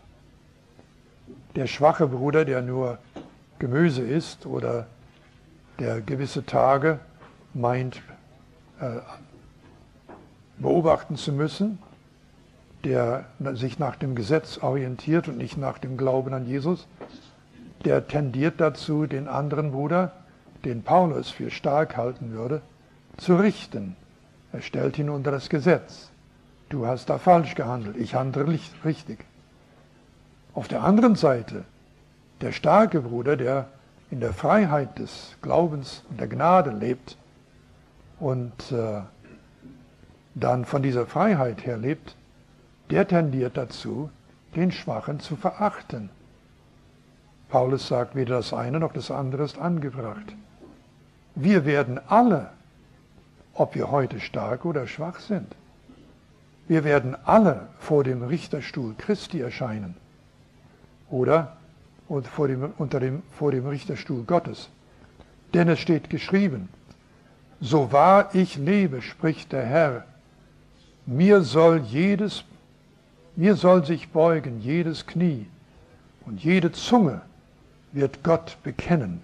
Der schwache Bruder, der nur Gemüse isst oder der gewisse Tage meint, äh, beobachten zu müssen, der sich nach dem Gesetz orientiert und nicht nach dem Glauben an Jesus, der tendiert dazu, den anderen Bruder, den Paulus für stark halten würde, zu richten. Er stellt ihn unter das Gesetz. Du hast da falsch gehandelt, ich handle richtig. Auf der anderen Seite, der starke Bruder, der in der Freiheit des Glaubens und der Gnade lebt und äh, dann von dieser Freiheit her lebt, der tendiert dazu, den Schwachen zu verachten. Paulus sagt, weder das eine noch das andere ist angebracht. Wir werden alle, ob wir heute stark oder schwach sind, wir werden alle vor dem Richterstuhl Christi erscheinen oder und vor, dem, unter dem, vor dem Richterstuhl Gottes. Denn es steht geschrieben, so wahr ich lebe, spricht der Herr, mir soll jedes, mir soll sich beugen jedes Knie und jede Zunge wird Gott bekennen.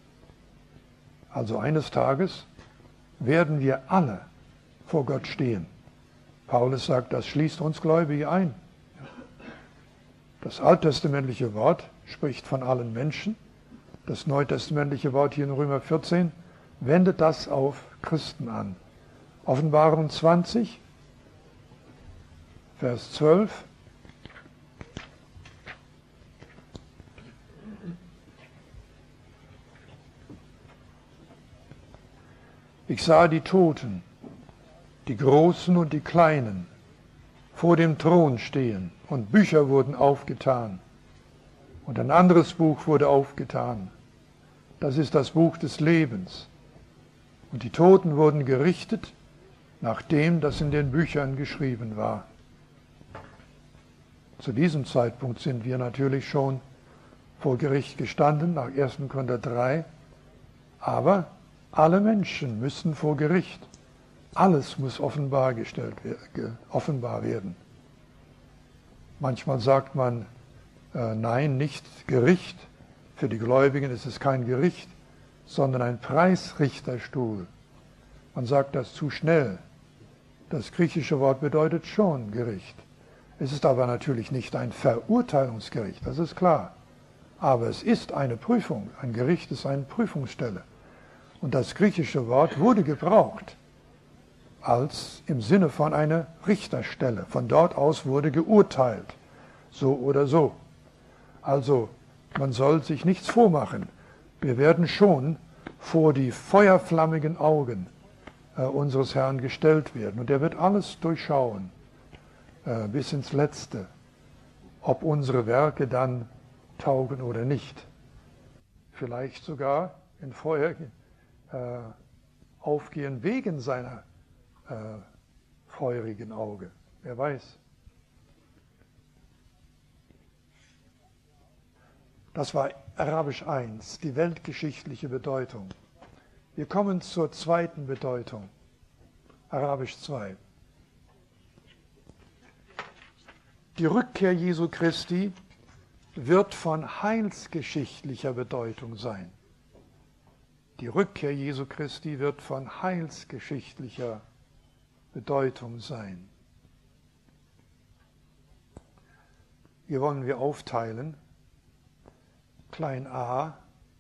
Also eines Tages werden wir alle vor Gott stehen. Paulus sagt, das schließt uns Gläubige ein. Das alttestamentliche Wort spricht von allen Menschen. Das neutestamentliche Wort hier in Römer vierzehn wendet das auf Christen an. Offenbarung zwanzig, Vers zwölf. Ich sah die Toten, die Großen und die Kleinen, vor dem Thron stehen, und Bücher wurden aufgetan. Und ein anderes Buch wurde aufgetan. Das ist das Buch des Lebens. Und die Toten wurden gerichtet nach dem, das in den Büchern geschrieben war. Zu diesem Zeitpunkt sind wir natürlich schon vor Gericht gestanden, nach ersten Korinther drei. Aber alle Menschen müssen vor Gericht. Alles muss offenbar gestellt, offenbar werden. Manchmal sagt man, äh, nein, nicht Gericht. Für die Gläubigen ist es kein Gericht, sondern ein Preisrichterstuhl. Man sagt das zu schnell. Das griechische Wort bedeutet schon Gericht. Es ist aber natürlich nicht ein Verurteilungsgericht, das ist klar. Aber es ist eine Prüfung. Ein Gericht ist eine Prüfungsstelle. Und das griechische Wort wurde gebraucht als im Sinne von einer Richterstelle. Von dort aus wurde geurteilt, so oder so. Also man soll sich nichts vormachen. Wir werden schon vor die feuerflammigen Augen äh, unseres Herrn gestellt werden. Und er wird alles durchschauen, äh, bis ins Letzte, ob unsere Werke dann taugen oder nicht. Vielleicht sogar in Feuer äh, aufgehen wegen seiner äh, feurigen Auge. Wer weiß. Das war Arabisch eins, die weltgeschichtliche Bedeutung. Wir kommen zur zweiten Bedeutung, Arabisch zwei. Die Rückkehr Jesu Christi wird von heilsgeschichtlicher Bedeutung sein. Die Rückkehr Jesu Christi wird von heilsgeschichtlicher Bedeutung sein. Hier wollen wir aufteilen. Klein a,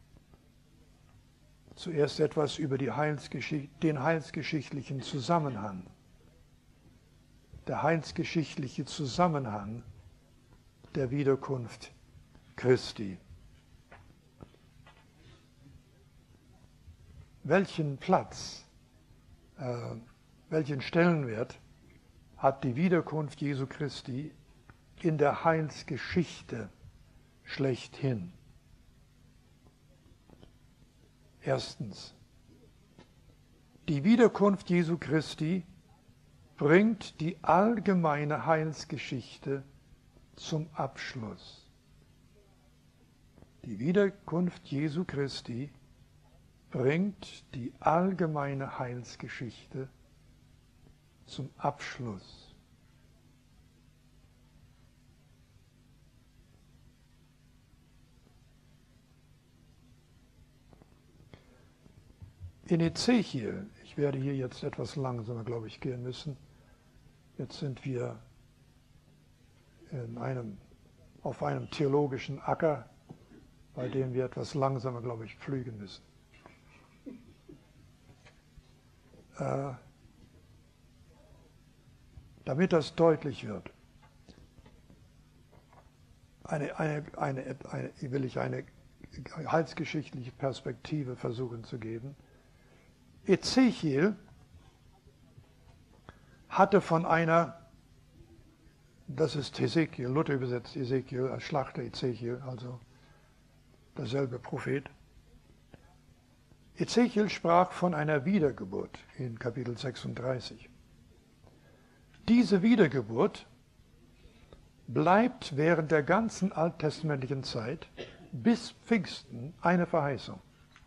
zuerst etwas über die Heilsgeschicht- den heilsgeschichtlichen Zusammenhang. Der heilsgeschichtliche Zusammenhang der Wiederkunft Christi. Welchen Platz, äh, welchen Stellenwert hat die Wiederkunft Jesu Christi in der Heilsgeschichte schlechthin? Erstens, die Wiederkunft Jesu Christi bringt die allgemeine Heilsgeschichte zum Abschluss. Die Wiederkunft Jesu Christi bringt die allgemeine Heilsgeschichte zum Abschluss. In Ezechiel, ich werde hier jetzt etwas langsamer, glaube ich, gehen müssen. Jetzt sind wir in einem, auf einem theologischen Acker, bei dem wir etwas langsamer, glaube ich, pflügen müssen. Äh, damit das deutlich wird, eine, eine, eine, eine, will ich eine heilsgeschichtliche Perspektive versuchen zu geben. Ezechiel hatte von einer, das ist Hesekiel, Luther übersetzt Ezekiel als Schlachter Ezechiel, also derselbe Prophet. Ezechiel sprach von einer Wiedergeburt in Kapitel sechsunddreißig. Diese Wiedergeburt bleibt während der ganzen alttestamentlichen Zeit bis Pfingsten eine Verheißung.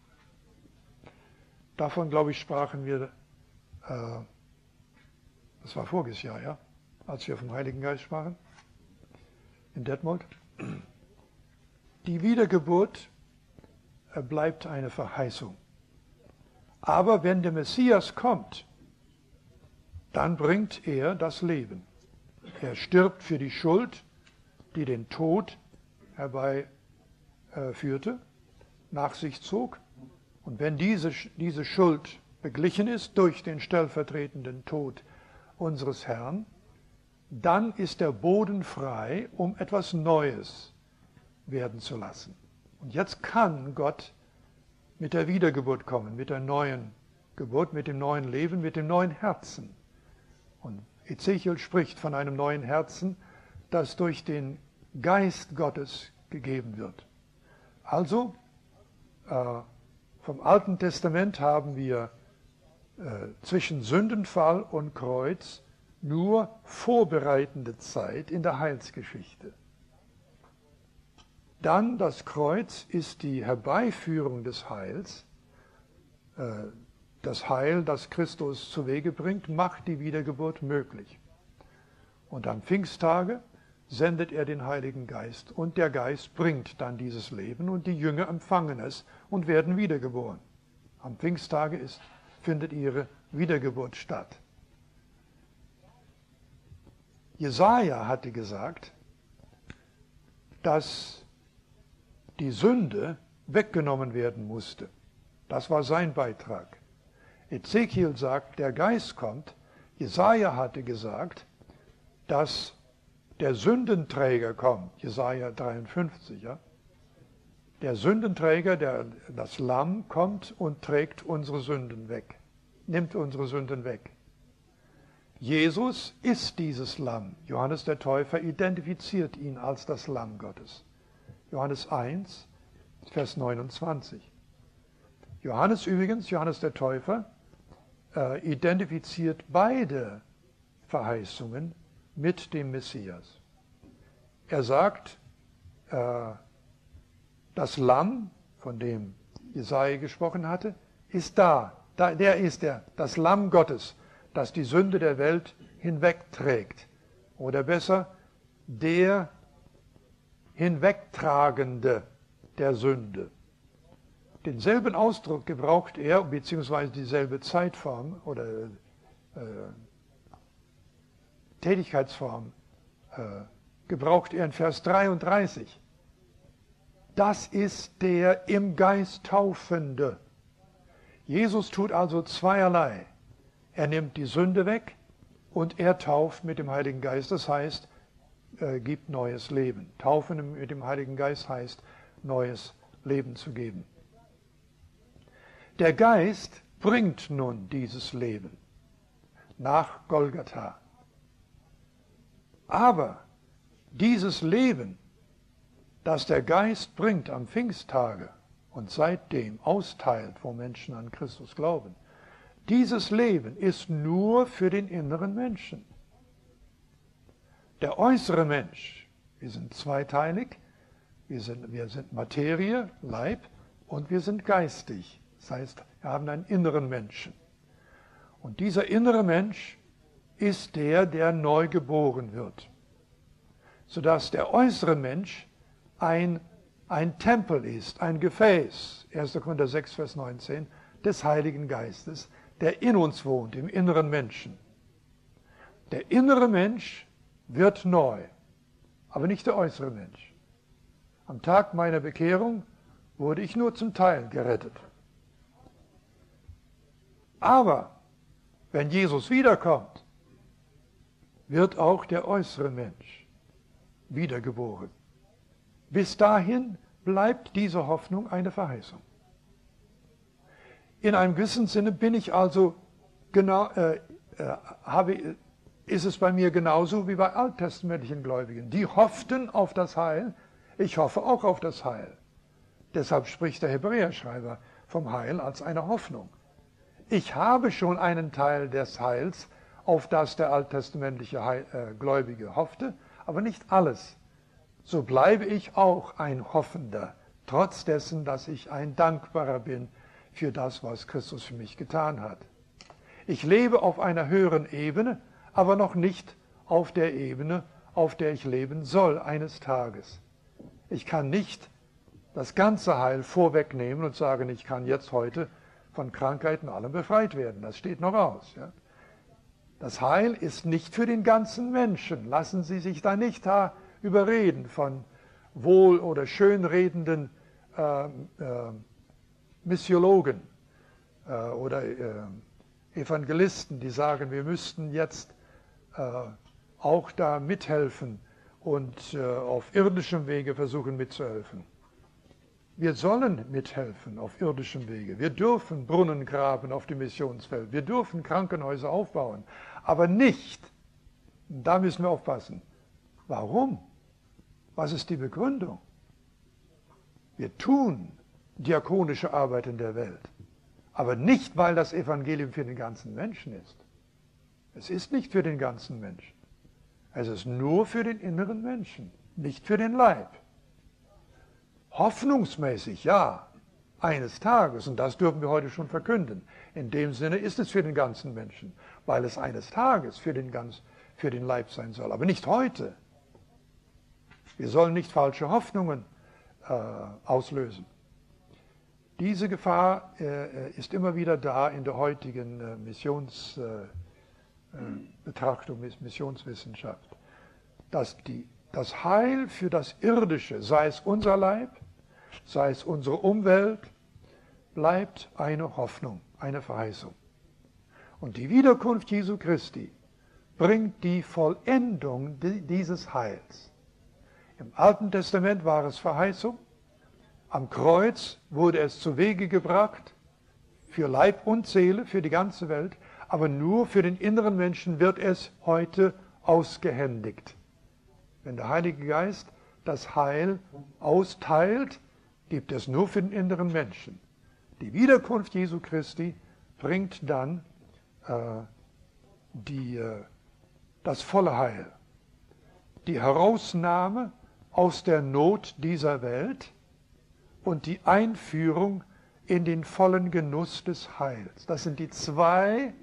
Davon, glaube ich, sprachen wir, äh, das war voriges Jahr, ja, als wir vom Heiligen Geist sprachen, in Detmold. Die Wiedergeburt äh, bleibt eine Verheißung. Aber wenn der Messias kommt, dann bringt er das Leben. Er stirbt für die Schuld, die den Tod herbeiführte, nach sich zog. Und wenn diese, diese Schuld beglichen ist durch den stellvertretenden Tod unseres Herrn, dann ist der Boden frei, um etwas Neues werden zu lassen. Und jetzt kann Gott mit der Wiedergeburt kommen, mit der neuen Geburt, mit dem neuen Leben, mit dem neuen Herzen. Und Ezechiel spricht von einem neuen Herzen, das durch den Geist Gottes gegeben wird. Also, äh, vom Alten Testament haben wir äh, zwischen Sündenfall und Kreuz nur vorbereitende Zeit in der Heilsgeschichte. Dann das Kreuz ist die Herbeiführung des Heils. Äh, das Heil, das Christus zu Wege bringt, macht die Wiedergeburt möglich. Und am Pfingsttage sendet er den Heiligen Geist und der Geist bringt dann dieses Leben und die Jünger empfangen es und werden wiedergeboren. Am Pfingsttage ist, findet ihre Wiedergeburt statt. Jesaja hatte gesagt, dass die Sünde weggenommen werden musste. Das war sein Beitrag. Ezekiel sagt, der Geist kommt. Jesaja hatte gesagt, dass der Sündenträger kommt. Jesaja dreiundfünfzig, ja. Der Sündenträger, der, das Lamm, kommt und trägt unsere Sünden weg, nimmt unsere Sünden weg. Jesus ist dieses Lamm. Johannes der Täufer identifiziert ihn als das Lamm Gottes. Johannes eins, Vers neunundzwanzig. Johannes übrigens, Johannes der Täufer, äh, identifiziert beide Verheißungen mit dem Messias. Er sagt, äh, das Lamm, von dem Jesaja gesprochen hatte, ist da. da. Der ist er, das Lamm Gottes, das die Sünde der Welt hinwegträgt. Oder besser, der Hinwegtragende der Sünde. Denselben Ausdruck gebraucht er, beziehungsweise dieselbe Zeitform oder äh, Tätigkeitsform äh, gebraucht er in Vers dreiunddreißig. Das ist der im Geist Taufende. Jesus tut also zweierlei. Er nimmt die Sünde weg und er tauft mit dem Heiligen Geist. Das heißt, äh, gibt neues Leben. Taufen mit dem Heiligen Geist heißt, neues Leben zu geben. Der Geist bringt nun dieses Leben nach Golgatha. Aber dieses Leben, das der Geist bringt am Pfingsttage und seitdem austeilt, wo Menschen an Christus glauben, dieses Leben ist nur für den inneren Menschen. Der äußere Mensch, wir sind zweiteilig, wir sind, wir sind Materie, Leib und wir sind geistig. Das heißt, wir haben einen inneren Menschen. Und dieser innere Mensch ist der, der neu geboren wird, sodass der äußere Mensch ein, ein Tempel ist, ein Gefäß, erster Korinther sechs, Vers neunzehn, des Heiligen Geistes, der in uns wohnt, im inneren Menschen. Der innere Mensch wird neu, aber nicht der äußere Mensch. Am Tag meiner Bekehrung wurde ich nur zum Teil gerettet. Aber wenn Jesus wiederkommt, wird auch der äußere Mensch wiedergeboren. Bis dahin bleibt diese Hoffnung eine Verheißung. In einem gewissen Sinne bin ich also genau, äh, äh, habe, ist es bei mir genauso wie bei alttestamentlichen Gläubigen. Die hofften auf das Heil. Ich hoffe auch auf das Heil. Deshalb spricht der Hebräerschreiber vom Heil als eine Hoffnung. Ich habe schon einen Teil des Heils, auf das der alttestamentliche Heil, äh, Gläubige hoffte, aber nicht alles. So bleibe ich auch ein Hoffender, trotz dessen, dass ich ein Dankbarer bin für das, was Christus für mich getan hat. Ich lebe auf einer höheren Ebene, aber noch nicht auf der Ebene, auf der ich leben soll eines Tages. Ich kann nicht das ganze Heil vorwegnehmen und sagen, ich kann jetzt heute von Krankheiten allem befreit werden. Das steht noch aus. Ja? Das Heil ist nicht für den ganzen Menschen. Lassen Sie sich da nicht da überreden von wohl- oder schönredenden äh, äh, Missiologen äh, oder äh, Evangelisten, die sagen, wir müssten jetzt äh, auch da mithelfen und äh, auf irdischem Wege versuchen mitzuhelfen. Wir sollen mithelfen auf irdischem Wege. Wir dürfen Brunnen graben auf dem Missionsfeld. Wir dürfen Krankenhäuser aufbauen. Aber nicht, da müssen wir aufpassen. Warum? Was ist die Begründung? Wir tun diakonische Arbeit in der Welt, aber nicht, weil das Evangelium für den ganzen Menschen ist. Es ist nicht für den ganzen Menschen. Es ist nur für den inneren Menschen, nicht für den Leib. Hoffnungsmäßig, ja, eines Tages, und das dürfen wir heute schon verkünden. In dem Sinne ist es für den ganzen Menschen, weil es eines Tages für den, ganz, für den Leib sein soll, aber nicht heute. Wir sollen nicht falsche Hoffnungen äh, auslösen. Diese Gefahr äh, ist immer wieder da in der heutigen äh, Missionsbetrachtung, äh, Missionswissenschaft, dass die, das Heil für das Irdische, sei es unser Leib, sei es unsere Umwelt, bleibt eine Hoffnung, eine Verheißung. Und die Wiederkunft Jesu Christi bringt die Vollendung dieses Heils. Im Alten Testament war es Verheißung, am Kreuz wurde es zu Wege gebracht, für Leib und Seele, für die ganze Welt, aber nur für den inneren Menschen wird es heute ausgehändigt. Wenn der Heilige Geist das Heil austeilt, gibt es nur für den inneren Menschen. Die Wiederkunft Jesu Christi bringt dann äh, die, äh, das volle Heil. Die Herausnahme aus der Not dieser Welt und die Einführung in den vollen Genuss des Heils. Das sind die zwei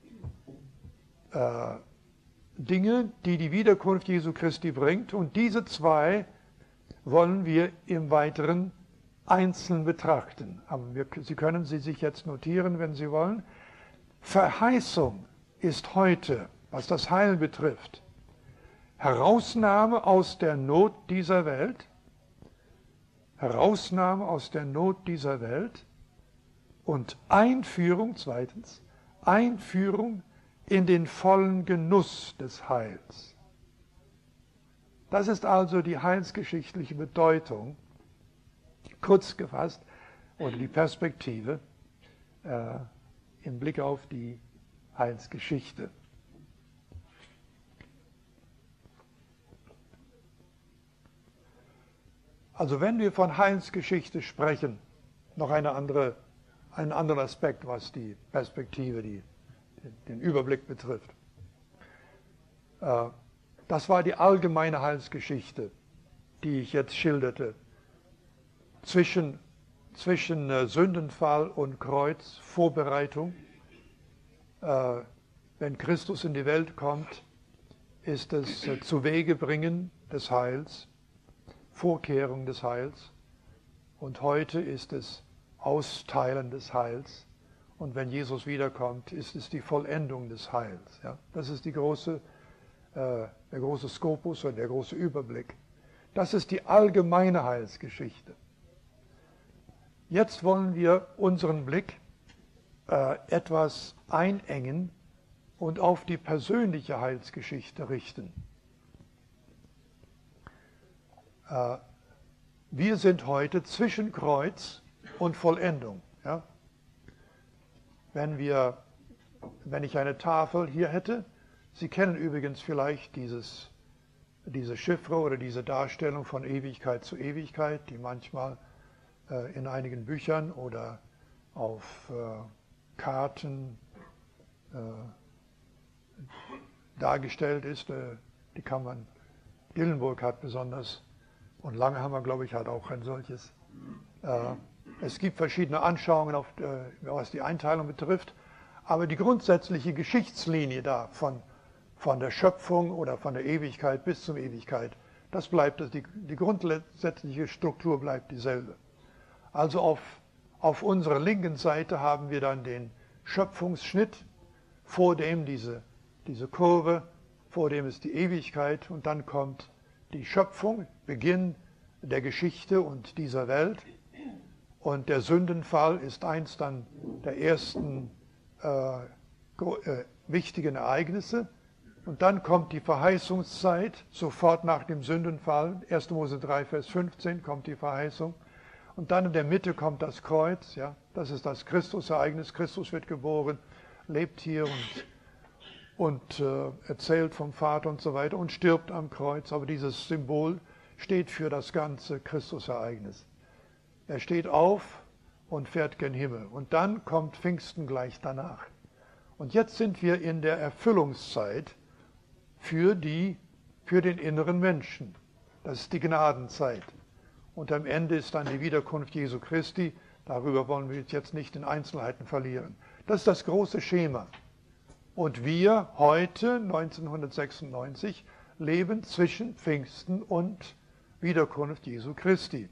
äh, Dinge, die die Wiederkunft Jesu Christi bringt. Und diese zwei wollen wir im Weiteren einzeln betrachten. Aber wir, Sie können sie sich jetzt notieren, wenn Sie wollen. Verheißung ist heute, was das Heil betrifft, Herausnahme aus der Not dieser Welt, Herausnahme aus der Not dieser Welt und Einführung, zweitens, Einführung in den vollen Genuss des Heils. Das ist also die heilsgeschichtliche Bedeutung, kurz gefasst, oder die Perspektive äh, im Blick auf die Heilsgeschichte. Also wenn wir von Heilsgeschichte sprechen, noch eine andere, einen anderen Aspekt, was die Perspektive, die, den Überblick betrifft. Äh, das war die allgemeine Heilsgeschichte, die ich jetzt schilderte, zwischen, zwischen äh, Sündenfall und Kreuz, Vorbereitung. Äh, wenn Christus in die Welt kommt, ist es äh, Zuwegebringen des Heils, Vorkehrung des Heils, und heute ist es Austeilen des Heils, und wenn Jesus wiederkommt, ist es die Vollendung des Heils. Ja? Das ist die große, äh, der große Skopus und der große Überblick. Das ist die allgemeine Heilsgeschichte. Jetzt wollen wir unseren Blick äh, etwas einengen und auf die persönliche Heilsgeschichte richten. Wir sind heute zwischen Kreuz und Vollendung. Ja? Wenn, wir, wenn ich eine Tafel hier hätte, Sie kennen übrigens vielleicht dieses, diese Chiffre oder diese Darstellung von Ewigkeit zu Ewigkeit, die manchmal äh, in einigen Büchern oder auf äh, Karten äh, dargestellt ist. Äh, die kann man, Dillenburg hat besonders, und lange haben wir, glaube ich, halt auch ein solches. Äh, es gibt verschiedene Anschauungen, auf, äh, was die Einteilung betrifft, aber die grundsätzliche Geschichtslinie da von, von der Schöpfung oder von der Ewigkeit bis zur Ewigkeit, das bleibt, die, die grundsätzliche Struktur bleibt dieselbe. Also auf, auf unserer linken Seite haben wir dann den Schöpfungsschnitt, vor dem diese, diese Kurve, vor dem ist die Ewigkeit, und dann kommt die Schöpfung, Beginn der Geschichte und dieser Welt, und der Sündenfall ist eins dann der ersten äh, äh, wichtigen Ereignisse, und dann kommt die Verheißungszeit, sofort nach dem Sündenfall, erster Mose drei, Vers fünfzehn kommt die Verheißung, und dann in der Mitte kommt das Kreuz, ja, das ist das Christusereignis, Christus wird geboren, lebt hier und und äh, erzählt vom Vater und so weiter und stirbt am Kreuz. Aber dieses Symbol steht für das ganze Christusereignis. Er steht auf und fährt gen Himmel. Und dann kommt Pfingsten gleich danach. Und jetzt sind wir in der Erfüllungszeit für, die, für den inneren Menschen. Das ist die Gnadenzeit. Und am Ende ist dann die Wiederkunft Jesu Christi. Darüber wollen wir jetzt nicht in Einzelheiten verlieren. Das ist das große Schema. Und wir heute, neunzehnhundertsechsundneunzig, leben zwischen Pfingsten und Wiederkunft Jesu Christi.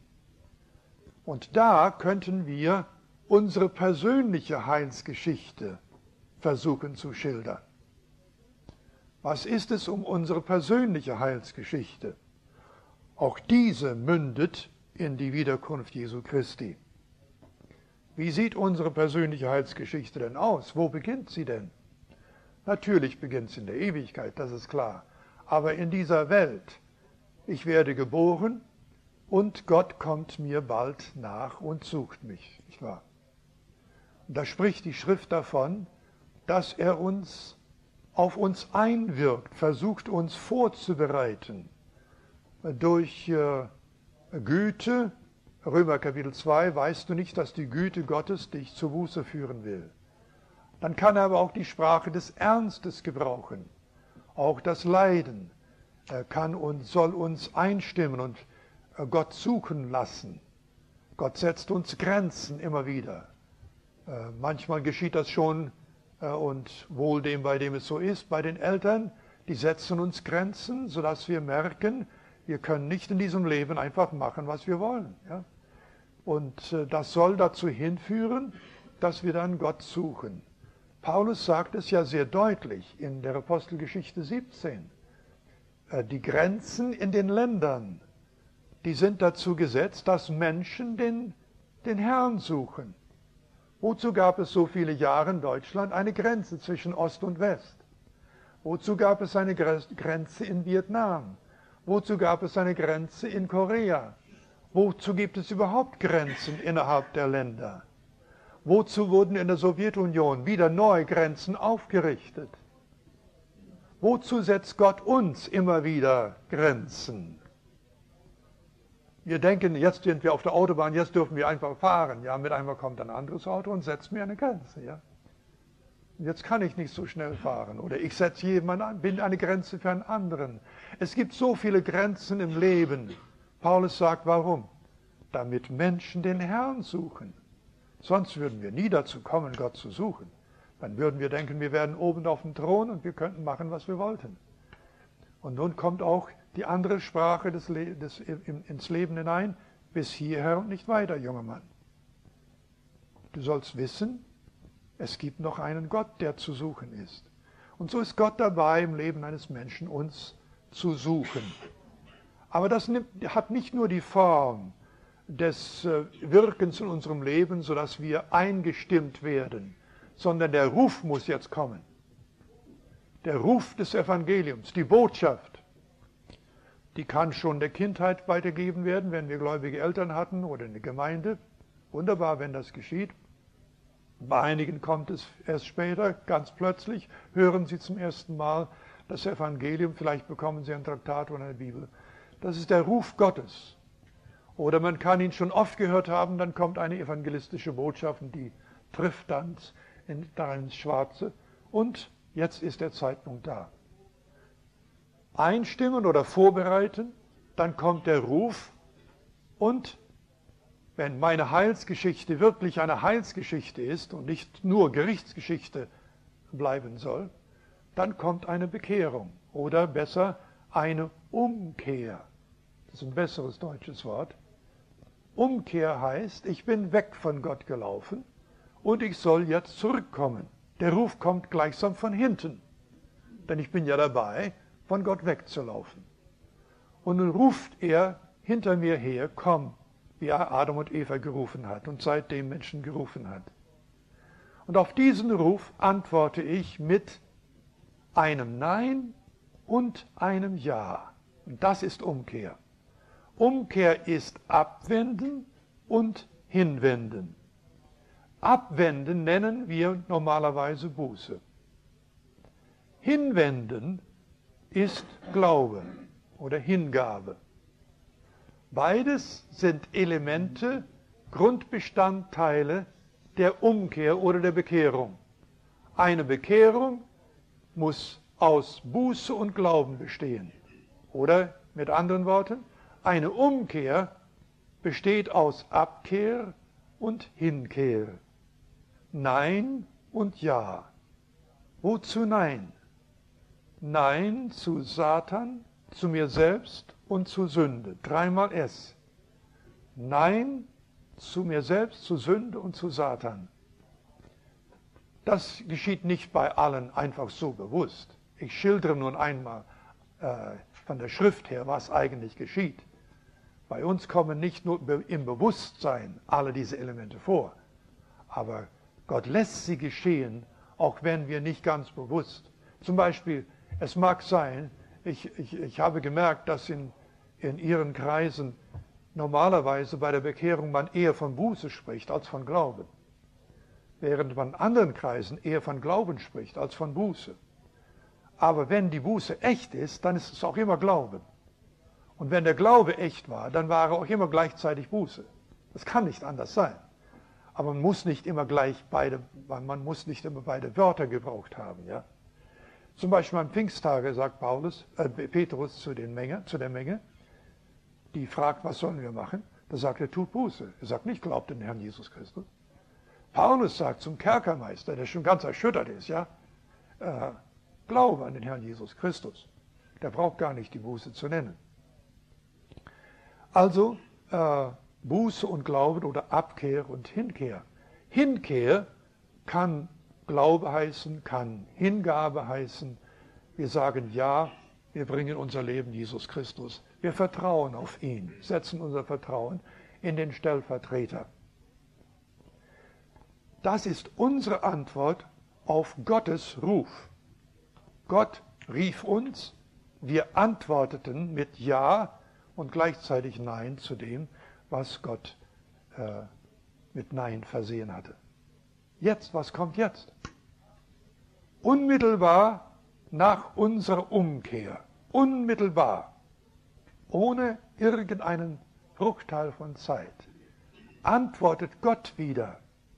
Und da könnten wir unsere persönliche Heilsgeschichte versuchen zu schildern. Was ist es um unsere persönliche Heilsgeschichte? Auch diese mündet in die Wiederkunft Jesu Christi. Wie sieht unsere persönliche Heilsgeschichte denn aus? Wo beginnt sie denn? Natürlich beginnt sie in der Ewigkeit, das ist klar. Aber in dieser Welt, ich werde geboren und Gott kommt mir bald nach und sucht mich, nicht wahr? Und da spricht die Schrift davon, dass er uns auf uns einwirkt, versucht uns vorzubereiten durch äh, Güte. Römer Kapitel zwei, weißt du nicht, dass die Güte Gottes dich zur Buße führen will? Dann kann er aber auch die Sprache des Ernstes gebrauchen. Auch das Leiden äh, kann und soll uns einstimmen und äh, Gott suchen lassen. Gott setzt uns Grenzen immer wieder. Äh, manchmal geschieht das schon äh, und wohl dem, bei dem es so ist, bei den Eltern, die setzen uns Grenzen, sodass wir merken, wir können nicht in diesem Leben einfach machen, was wir wollen. Ja? Und äh, das soll dazu hinführen, dass wir dann Gott suchen. Paulus sagt es ja sehr deutlich in der Apostelgeschichte siebzehn. Äh, die Grenzen in den Ländern, die sind dazu gesetzt, dass Menschen den, den Herrn suchen. Wozu gab es so viele Jahre in Deutschland eine Grenze zwischen Ost und West? Wozu gab es eine Grenze in Vietnam? Wozu gab es eine Grenze in Korea? Wozu gibt es überhaupt Grenzen innerhalb der Länder? Wozu wurden in der Sowjetunion wieder neue Grenzen aufgerichtet? Wozu setzt Gott uns immer wieder Grenzen? Wir denken, jetzt sind wir auf der Autobahn, jetzt dürfen wir einfach fahren. Ja, mit einmal kommt ein anderes Auto und setzt mir eine Grenze. Ja? Jetzt kann ich nicht so schnell fahren. Oder ich setze jemanden an, bin eine Grenze für einen anderen. Es gibt so viele Grenzen im Leben. Paulus sagt, warum? Damit Menschen den Herrn suchen. Sonst würden wir nie dazu kommen, Gott zu suchen. Dann würden wir denken, wir wären oben auf dem Thron und wir könnten machen, was wir wollten. Und nun kommt auch die andere Sprache des Le- des, ins Leben hinein, bis hierher und nicht weiter, junger Mann. Du sollst wissen, es gibt noch einen Gott, der zu suchen ist. Und so ist Gott dabei, im Leben eines Menschen uns zu suchen. Aber das nimmt, hat nicht nur die Form des äh, Wirkens in unserem Leben, sodass wir eingestimmt werden, sondern der Ruf muss jetzt kommen. Der Ruf des Evangeliums, die Botschaft, die kann schon der Kindheit weitergegeben werden, wenn wir gläubige Eltern hatten oder in der Gemeinde. Wunderbar, wenn das geschieht. Bei einigen kommt es erst später, ganz plötzlich hören sie zum ersten Mal das Evangelium, vielleicht bekommen sie ein Traktat oder eine Bibel. Das ist der Ruf Gottes. Oder man kann ihn schon oft gehört haben, dann kommt eine evangelistische Botschaft und die trifft dann in, da ins Schwarze. Und jetzt ist der Zeitpunkt da. Einstimmen oder vorbereiten, dann kommt der Ruf und wenn meine Heilsgeschichte wirklich eine Heilsgeschichte ist und nicht nur Gerichtsgeschichte bleiben soll, dann kommt eine Bekehrung oder besser eine Umkehr. Das ist ein besseres deutsches Wort. Umkehr heißt, ich bin weg von Gott gelaufen und ich soll jetzt zurückkommen. Der Ruf kommt gleichsam von hinten, denn ich bin ja dabei, von Gott wegzulaufen. Und nun ruft er hinter mir her, komm, wie er Adam und Eva gerufen hat und seitdem Menschen gerufen hat. Und auf diesen Ruf antworte ich mit einem Nein und einem Ja. Und das ist Umkehr. Umkehr ist abwenden und hinwenden. Abwenden nennen wir normalerweise Buße. Hinwenden ist Glaube oder Hingabe. Beides sind Elemente Grundbestandteile der Umkehr oder der Bekehrung. Eine Bekehrung muss aus Buße und Glauben bestehen. Oder mit anderen Worten, eine Umkehr besteht aus Abkehr und Hinkehr. Nein und Ja. Wozu Nein? Nein zu Satan, zu mir selbst und zu Sünde. Dreimal S. Nein zu mir selbst, zu Sünde und zu Satan. Das geschieht nicht bei allen einfach so bewusst. Ich schildere nun einmal äh, von der Schrift her, was eigentlich geschieht. Bei uns kommen nicht nur im Bewusstsein alle diese Elemente vor, aber Gott lässt sie geschehen, auch wenn wir nicht ganz bewusst. Zum Beispiel, es mag sein, ich, ich, ich habe gemerkt, dass in, in Ihren Kreisen normalerweise bei der Bekehrung man eher von Buße spricht als von Glauben, während man in anderen Kreisen eher von Glauben spricht als von Buße. Aber wenn die Buße echt ist, dann ist es auch immer Glauben. Und wenn der Glaube echt war, dann war er auch immer gleichzeitig Buße. Das kann nicht anders sein. Aber man muss nicht immer gleich beide, man muss nicht immer beide Wörter gebraucht haben. Ja? Zum Beispiel am Pfingsttage sagt Paulus, äh, Petrus zu, den Menge, zu der Menge, die fragt, was sollen wir machen? Da sagt er, tut Buße. Er sagt nicht, glaubt in den Herrn Jesus Christus. Paulus sagt zum Kerkermeister, der schon ganz erschüttert ist, ja, äh, glaube an den Herrn Jesus Christus. Der braucht gar nicht die Buße zu nennen. Also äh, Buße und Glauben oder Abkehr und Hinkehr. Hinkehr kann Glaube heißen, kann Hingabe heißen. Wir sagen ja, wir bringen unser Leben Jesus Christus. Wir vertrauen auf ihn, setzen unser Vertrauen in den Stellvertreter. Das ist unsere Antwort auf Gottes Ruf. Gott rief uns, wir antworteten mit Ja und gleichzeitig Nein zu dem, was Gott äh, mit Nein versehen hatte. Jetzt, was kommt jetzt? Unmittelbar nach unserer Umkehr, unmittelbar, ohne irgendeinen Bruchteil von Zeit, antwortet Gott wieder.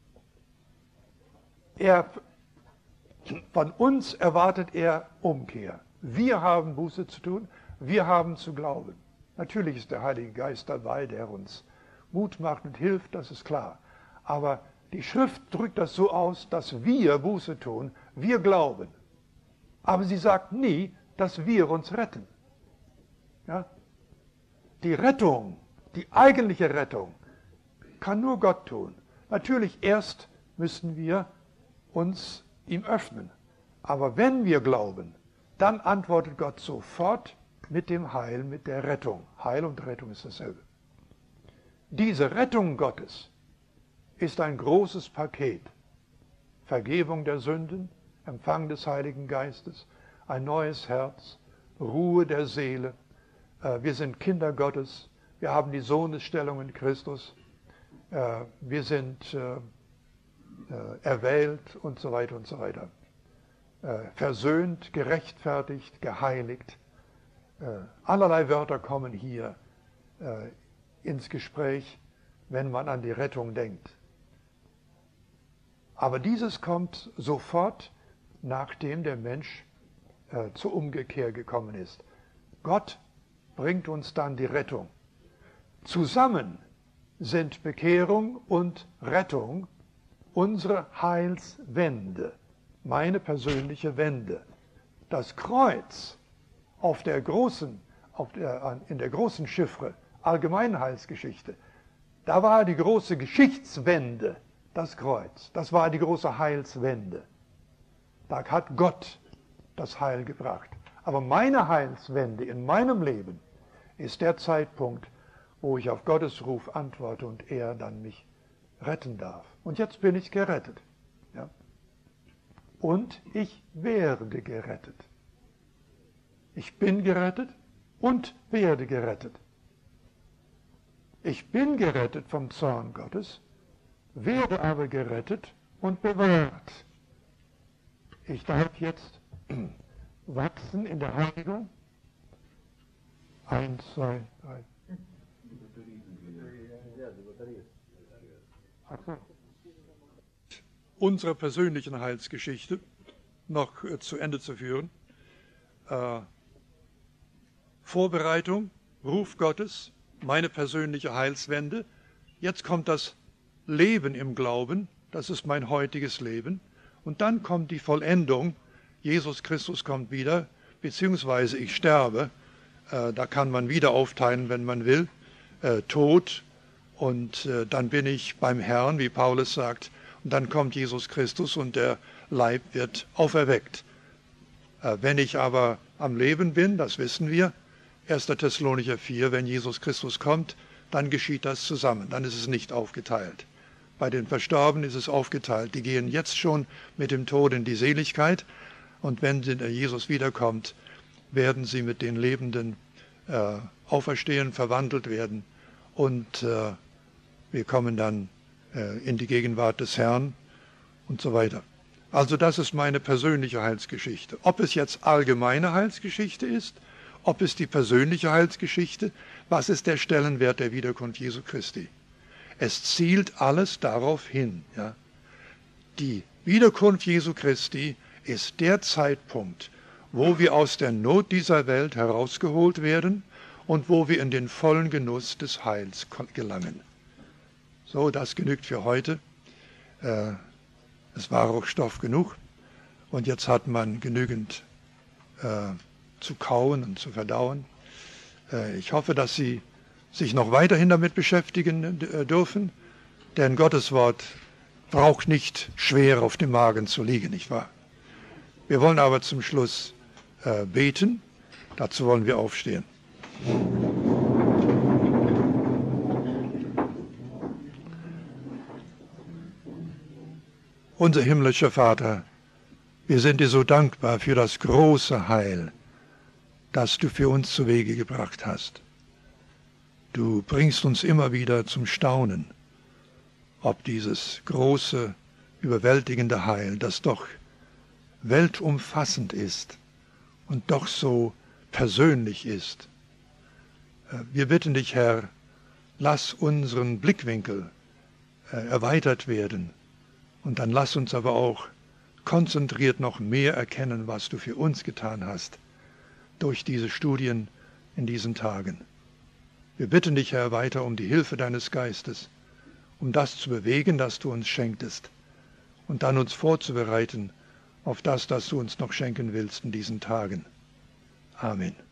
Er, von uns erwartet er Umkehr. Wir haben Buße zu tun, wir haben zu glauben. Natürlich ist der Heilige Geist dabei, der uns Mut macht und hilft, das ist klar. Aber die Schrift drückt das so aus, dass wir Buße tun, wir glauben. Aber sie sagt nie, dass wir uns retten. Ja? Die Rettung, die eigentliche Rettung, kann nur Gott tun. Natürlich erst müssen wir uns ihm öffnen. Aber wenn wir glauben, dann antwortet Gott sofort mit dem Heil, mit der Rettung. Heil und Rettung ist dasselbe. Diese Rettung Gottes ist ein großes Paket. Vergebung der Sünden, Empfang des Heiligen Geistes, ein neues Herz, Ruhe der Seele. Wir sind Kinder Gottes, wir haben die Sohnesstellung in Christus, wir sind erwählt und so weiter und so weiter. Versöhnt, gerechtfertigt, geheiligt. Allerlei Wörter kommen hier ins Gespräch, wenn man an die Rettung denkt. Aber dieses kommt sofort, nachdem der Mensch äh, zur Umkehr gekommen ist. Gott bringt uns dann die Rettung. Zusammen sind Bekehrung und Rettung unsere Heilswende, meine persönliche Wende. Das Kreuz auf der großen, auf der, in der großen Chiffre, Allgemeinheilsgeschichte, da war die große Geschichtswende, das Kreuz. Das war die große Heilswende. Da hat Gott das Heil gebracht. Aber meine Heilswende in meinem Leben ist der Zeitpunkt, wo ich auf Gottes Ruf antworte und er dann mich retten darf. Und jetzt bin ich gerettet. Ja? Und ich werde gerettet. Ich bin gerettet und werde gerettet. Ich bin gerettet vom Zorn Gottes, werde aber gerettet und bewahrt. Ich darf jetzt wachsen in der Heiligung. Eins, zwei, drei. Unsere persönlichen Heilsgeschichte noch äh, zu Ende zu führen. Äh, Vorbereitung, Ruf Gottes, meine persönliche Heilswende. Jetzt kommt das Leben im Glauben, das ist mein heutiges Leben. Und dann kommt die Vollendung, Jesus Christus kommt wieder, beziehungsweise ich sterbe. Äh, da kann man wieder aufteilen, wenn man will. Äh, Tod und äh, dann bin ich beim Herrn, wie Paulus sagt. Und dann kommt Jesus Christus und der Leib wird auferweckt. Äh, wenn ich aber am Leben bin, das wissen wir, erster Thessalonicher vier, wenn Jesus Christus kommt, dann geschieht das zusammen, dann ist es nicht aufgeteilt. Bei den Verstorbenen ist es aufgeteilt. Die gehen jetzt schon mit dem Tod in die Seligkeit und wenn Jesus wiederkommt, werden sie mit den Lebenden äh, auferstehen, verwandelt werden und äh, wir kommen dann äh, in die Gegenwart des Herrn und so weiter. Also das ist meine persönliche Heilsgeschichte. Ob es jetzt allgemeine Heilsgeschichte ist, ob es die persönliche Heilsgeschichte, was ist der Stellenwert der Wiederkunft Jesu Christi? Es zielt alles darauf hin. Ja? Die Wiederkunft Jesu Christi ist der Zeitpunkt, wo wir aus der Not dieser Welt herausgeholt werden und wo wir in den vollen Genuss des Heils gelangen. So, das genügt für heute. Äh, es war auch Stoff genug und jetzt hat man genügend äh, zu kauen und zu verdauen. Äh, ich hoffe, dass Sie sich noch weiterhin damit beschäftigen äh, dürfen, denn Gottes Wort braucht nicht schwer auf dem Magen zu liegen, nicht wahr? Wir wollen aber zum Schluss äh, beten. Dazu wollen wir aufstehen. Unser himmlischer Vater, wir sind dir so dankbar für das große Heil, das du für uns zu Wege gebracht hast. Du bringst uns immer wieder zum Staunen, ob dieses große, überwältigende Heil, das doch weltumfassend ist und doch so persönlich ist. Wir bitten dich, Herr, lass unseren Blickwinkel erweitert werden und dann lass uns aber auch konzentriert noch mehr erkennen, was du für uns getan hast durch diese Studien in diesen Tagen. Wir bitten dich, Herr, weiter um die Hilfe deines Geistes, um das zu bewegen, das du uns schenktest, und dann uns vorzubereiten auf das, das du uns noch schenken willst in diesen Tagen. Amen.